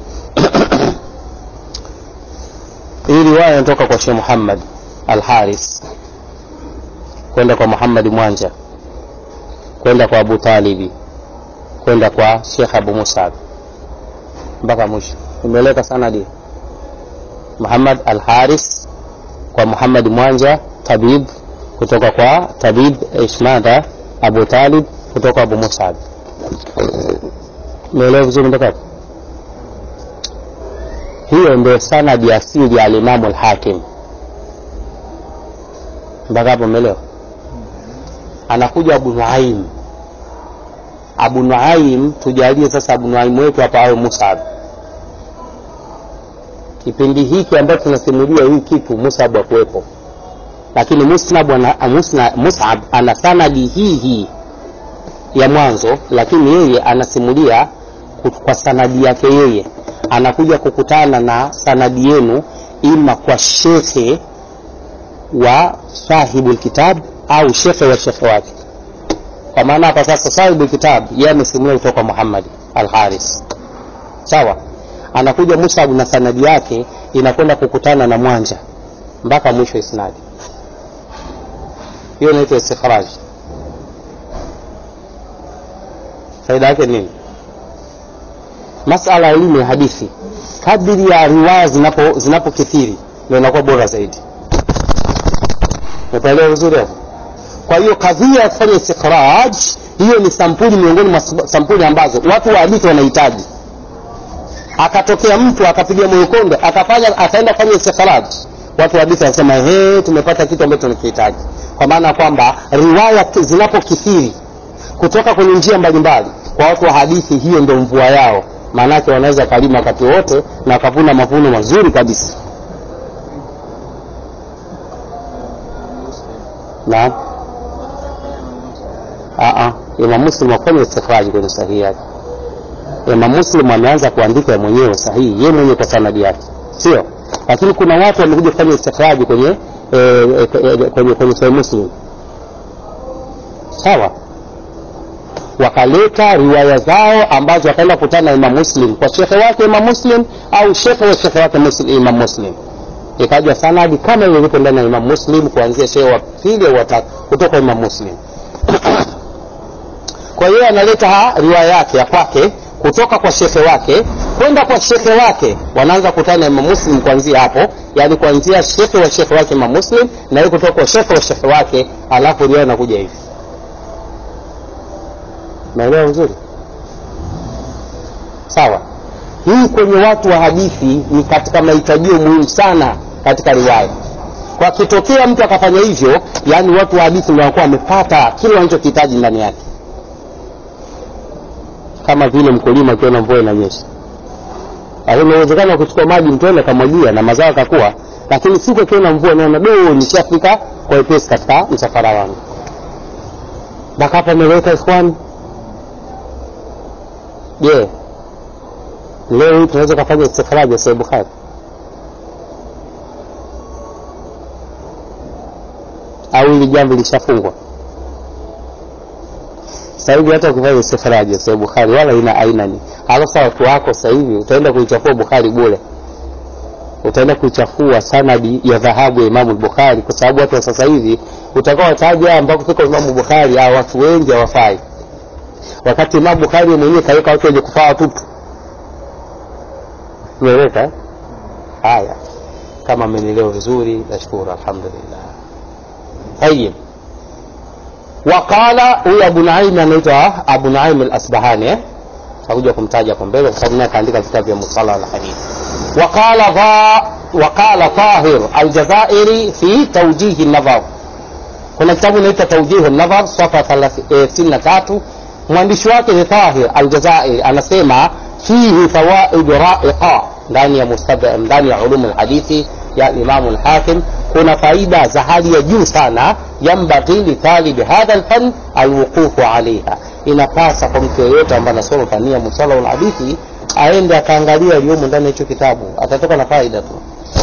Hii riwaya inatoka kwa Sheikh Muhammad Al-Haris kwenda kwa Muhammad Mwanja, kwenda kwa Abu Talibi, kwenda kwa Sheikh Abu Musab mpaka mwisho. Umeeleka sanadi. Muhammad Al-Haris kwa Muhammad Mwanja Tabib, kutoka kwa Tabib Ismada Abu Talib, kutoka Abu Musab. Umeelewa vizuri mpaka hapo? Hiyo ndio sanadi asili ya al-Imam al-Hakim. Mpaka hapo umeelewa? Anakuja Abu Nuaym. Abu Nuaym, tujalie sasa Abu Nuaym wetu hapa au Musab. Kipindi hiki ambacho tunasimulia hii kitu Musab hakuwepo, lakini Musnad ana Musnad Musab ana sanadi hii hii ya mwanzo, lakini yeye anasimulia kwa sanadi yake yeye. Anakuja kukutana na sanadi yenu ima kwa shekhe wa sahibu kitab au shekhe wa shekhe wake. Kwa maana hapa sasa sahibu kitab yeye amesimulia kutoka Muhammad Al-Haris. Sawa, anakuja Musab na sanadi yake inakwenda kukutana na Mwanja mpaka mwisho isnadi. Hiyo inaitwa istikhraj. Faida yake nini? Masala ya elimu ya hadithi, kadiri ya riwaya zinapo zinapokithiri ndio inakuwa bora zaidi. Unaelewa vizuri hapo? Kwa hiyo kadhia ya kufanya istikhraj, hiyo ni sampuli miongoni mwa sampuli ambazo watu wa hadithi wanahitaji. Akatokea mtu akapiga moyo konde akafanya akaenda kufanya istikhraj, watu wa hadithi wanasema ehe, tumepata kitu ambacho tunakihitaji. Kwa maana kwamba riwaya zinapokithiri kutoka kwenye njia mbalimbali, kwa watu wa hadithi hiyo ndio mvua yao. Maana yake wanaweza kalima wakati wote na kuvuna mavuno mazuri kabisa. Na a a Imam Muslim afanya istikhraj kwenye sahihi yake. Imam Muslim ameanza kuandika mwenyewe sahihi yeye mwenyewe kwa sanadi yake, sio? Lakini kuna watu wamekuja kufanya istikhraj kwenye e, e, kwenye kwenye Sahih Muslim. Sawa, wakaleta riwaya zao ambazo wakaenda kukutana na Imam Muslim kwa shekhe wake Imam Muslim au shekhe wa shekhe wake Muslim Imam Muslim. Ikaja sanadi kama ile ilipo ndani ya Imam Muslim kuanzia shekhe wa pili au watatu kutoka Imam Muslim. Kwa hiyo analeta riwaya yake ya kwake kutoka kwa shekhe wake kwenda kwa shekhe wake, wanaanza kukutana na Imam Muslim kuanzia hapo, yani kuanzia shekhe wa shekhe wake Imam Muslim na yeye kutoka kwa shekhe wa shekhe wake, alafu riwaya inakuja hivi. Naelewa vizuri? Sawa. Hii kwenye watu wa hadithi ni katika mahitaji muhimu sana katika riwaya. Kwa kitokea mtu akafanya hivyo, yani watu wa hadithi wanakuwa wamepata kile wanachokihitaji ndani yake. Kama vile mkulima akiona mvua inanyesha, lakini inawezekana kuchukua maji mtoni akamwagia na mazao yakakua, lakini siku akiona mvua anaona do nishafika kwa epesi katika msafara wangu. Baka hapa nimeweka ikhwan. Je, yeah. Leo hii tunaweza kufanya istikhraji ya Sahih Bukhari? Au hili jambo lishafungwa? Sasa hivi hata ukifanya istikhraji ya Sahih Bukhari wala ina aina ni. Halafu watu wako sasa hivi utaenda kuichafua Bukhari bure. Utaenda kuichafua sanadi ya dhahabu ya Imam Bukhari, kwa sababu watu sasa hivi utakao wataja ambako fika Imam Bukhari au watu wengi hawafai. Wakati Imam Bukhari mwenyewe kaweka watu wenye kufaa tupu. Umeeleka? Haya. Kama mmenielewa vizuri, nashukuru alhamdulillah. Tayeb. Waqala huwa Abu Nuaym, anaitwa Abu Nuaym al-Asbahani, eh? Hakuja kumtaja hapo mbele kwa sababu naye kaandika vitabu vya musalah al-hadith. Waqala dha waqala Tahir al-Jazairi fi tawjih an-nazar. Kuna kitabu inaitwa Tawjih an-Nazar safa sitini na tatu, mwandishi wake ni Tahir al-Jazairi, anasema fihi fawaid ra'iqa, ndani ya mustadrak ndani ya ulum al-hadithi ya Imam al-Hakim kuna faida za hali ya juu sana. Yambaghi li talib hadha al-fan al-wuquf 'alayha, inapasa kwa mtu yeyote ambaye anasoma fani ya musalah al-hadithi aende akaangalia yaliyomo ndani ya hicho kitabu, atatoka na faida tu.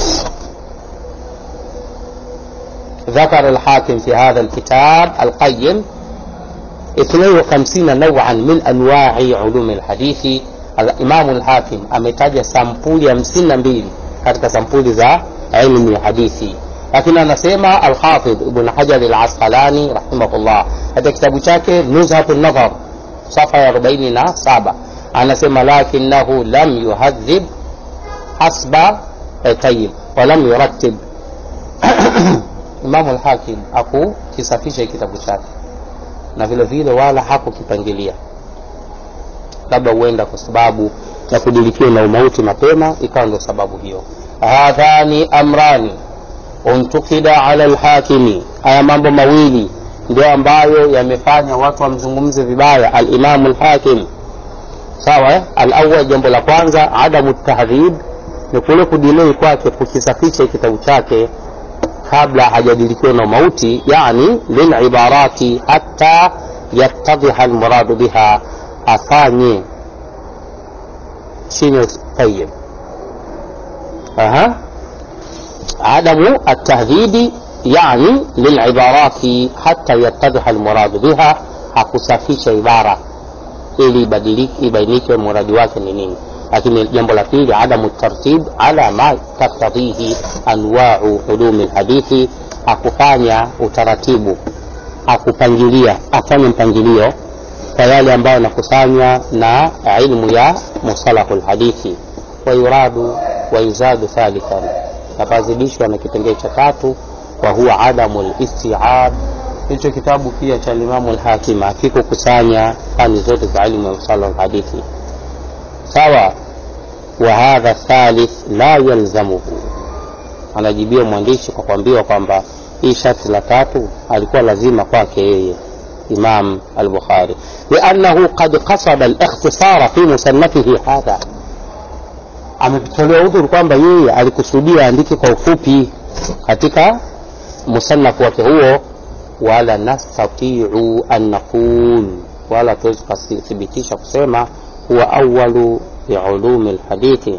ذكر الحاكم في هذا الكتاب القيم اثنين وخمسين نوعا من انواع علوم الحديث. الامام الحاكم ametaja sampuli hamsini na mbili katika sampuli za ilmu ya hadithi, lakini anasema al-Hafidh Ibn Hajar al-Asqalani rahimahullah katika kitabu chake Nuzhatun Nazar safa ya arobaini na saba anasema lakinahu lam yuhadhib hasba tayyib wa lam yurattib. Imam al-Hakim hakukisafisha kitabu chake na vile vile wala hakukipangilia, labda huenda kwa sababu ya kudilikiwa na umauti mapema ikawa ndio sababu hiyo. Hadhani amrani untukida ala al-Hakimi, haya mambo mawili ndio ambayo yamefanya watu wamzungumze vibaya al-Imam al-Hakim. Sawa eh? Al-awwal, jambo la kwanza, adamu tahdhib, ni kule kudilei kwake kukisafisha kitabu chake kabla hajadilikiwa na mauti, yani lil ibarati hatta yattadhiha al-murad biha, afanye chini. Tayyib. aha adamu at-tahdhib yani lil ibarati hatta yattadhiha al-murad biha, hakusafisha ibara ili ibadilike ibainike muradi wake ni nini. Lakini jambo la pili, adamu tartib ala ma taktadhihi anwa'u ulum alhadithi, akufanya utaratibu, akupangilia, afanye mpangilio kwa yale ambayo nakusanywa na ilmu ya musalahul hadithi. Wa yuradu wa yuzadu thalithan, napazidishwa na kipengele cha tatu, wa huwa adamu al-isti'ab. Hicho kitabu pia cha Imam al-Hakim hakiko kusanya fani zote za ilmu ya musalahul hadithi. Sawa. Wa hadha thalith la yalzamuhu, anajibia mwandishi kwa kuambiwa kwamba hii sharti la tatu alikuwa lazima kwake yeye Imam al-Bukhari, li'annahu qad qasada al-ikhtisara fi musannafihi hadha, ametolea udhuru kwamba yeye alikusudia andike kwa ufupi katika musannafu wake huo. Wala nastati'u an naqul, wala tuwezi kuthibitisha kusema huwa awwalu fi ulum alhadithi.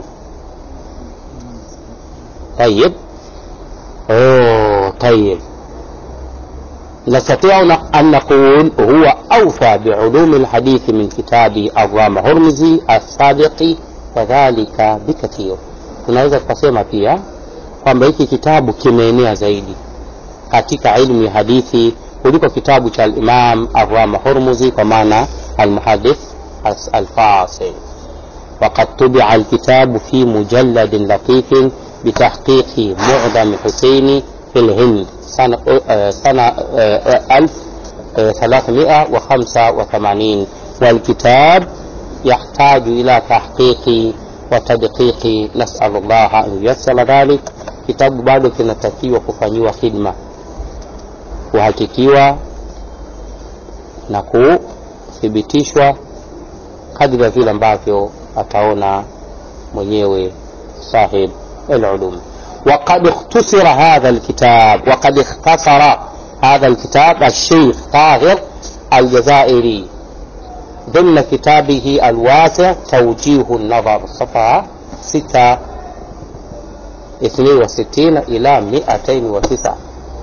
طيب oh طيب نستطيع أن نقول هو أوفى بعلوم الحديث من كتاب الرام هرمزي الصادق وذلك بكثير. tunaweza kusema pia kwamba hiki kitabu kimeenea zaidi katika ilmu ya hadithi kuliko kitabu cha al-Imam Ar-Rama Hurmuzi, kwa maana al-Muhaddith al-Fasil. وقد طبع الكتاب في مجلد لطيف بتحقيق معدم حسيني في الهند سنة, سنة ألف وثلاثمائة وخمسة وثمانين، والكتاب يحتاج إلى تحقيق وتدقيق، نسأل الله أن ييسر ذلك. kitabu bado kinatakiwa kufanywa khidma, kuhakikiwa na kuthibitishwa kadri vile ambavyo ataona mwenyewe sahib al-ulum. وقد اختصر هذا الكتاب وقد اختصر هذا الكتاب الشيخ طاهر الجزائري ضمن كتابه الواسع توجيه النظر صفحة ستة اثنين وستين إلى مئتين وتسعة.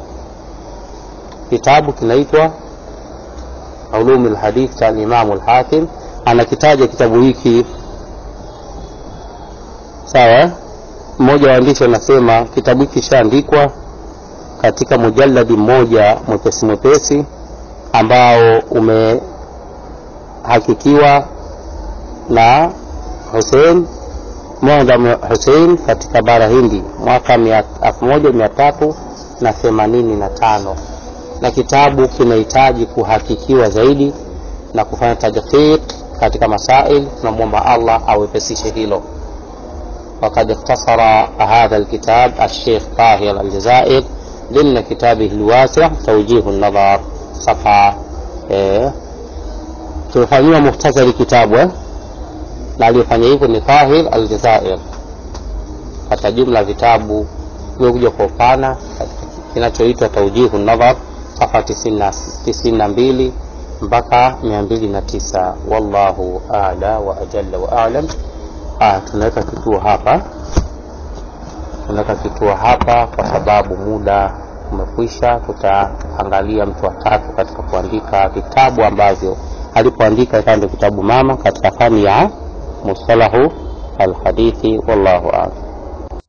كتاب كنايتوا علوم الحديث cha Imam al-Hakim. Anakitaja kitabu hiki sawa. Mmoja wa waandishi anasema kitabu hiki kishaandikwa katika mujalladi mmoja mwepesi mwepesi ambao umehakikiwa na Hussein Muhammad Hussein katika bara Hindi mwaka elfu moja mia tatu themanini na tano, na kitabu kinahitaji kuhakikiwa zaidi na kufanya tajqiq katika masail. Tunamwomba Allah awepesishe hilo. وقد اختصر هذا الكتاب الشيخ طاهر الجزائر ضمن كتابه الواسع توجيه النظر صفحة ايه تفanywa mukhtasari kitabu eh? Na aliyofanya hivyo ni Tahir al-Jazair. Katika jumla vitabu vimekuja kwa upana kinachoitwa Tawjih an-Nadhar safha tisini na mbili mpaka mia mbili na tisa. Wallahu a'la wa ajalla wa a'lam. Ah, tunaweka kituo hapa. Tunaweka kituo hapa kwa sababu muda umekwisha. Tutaangalia mtu wa tatu katika kuandika vitabu ambavyo alipoandika kando kitabu mama katika fani ya mustalahu al-hadithi. Wallahu a'lam.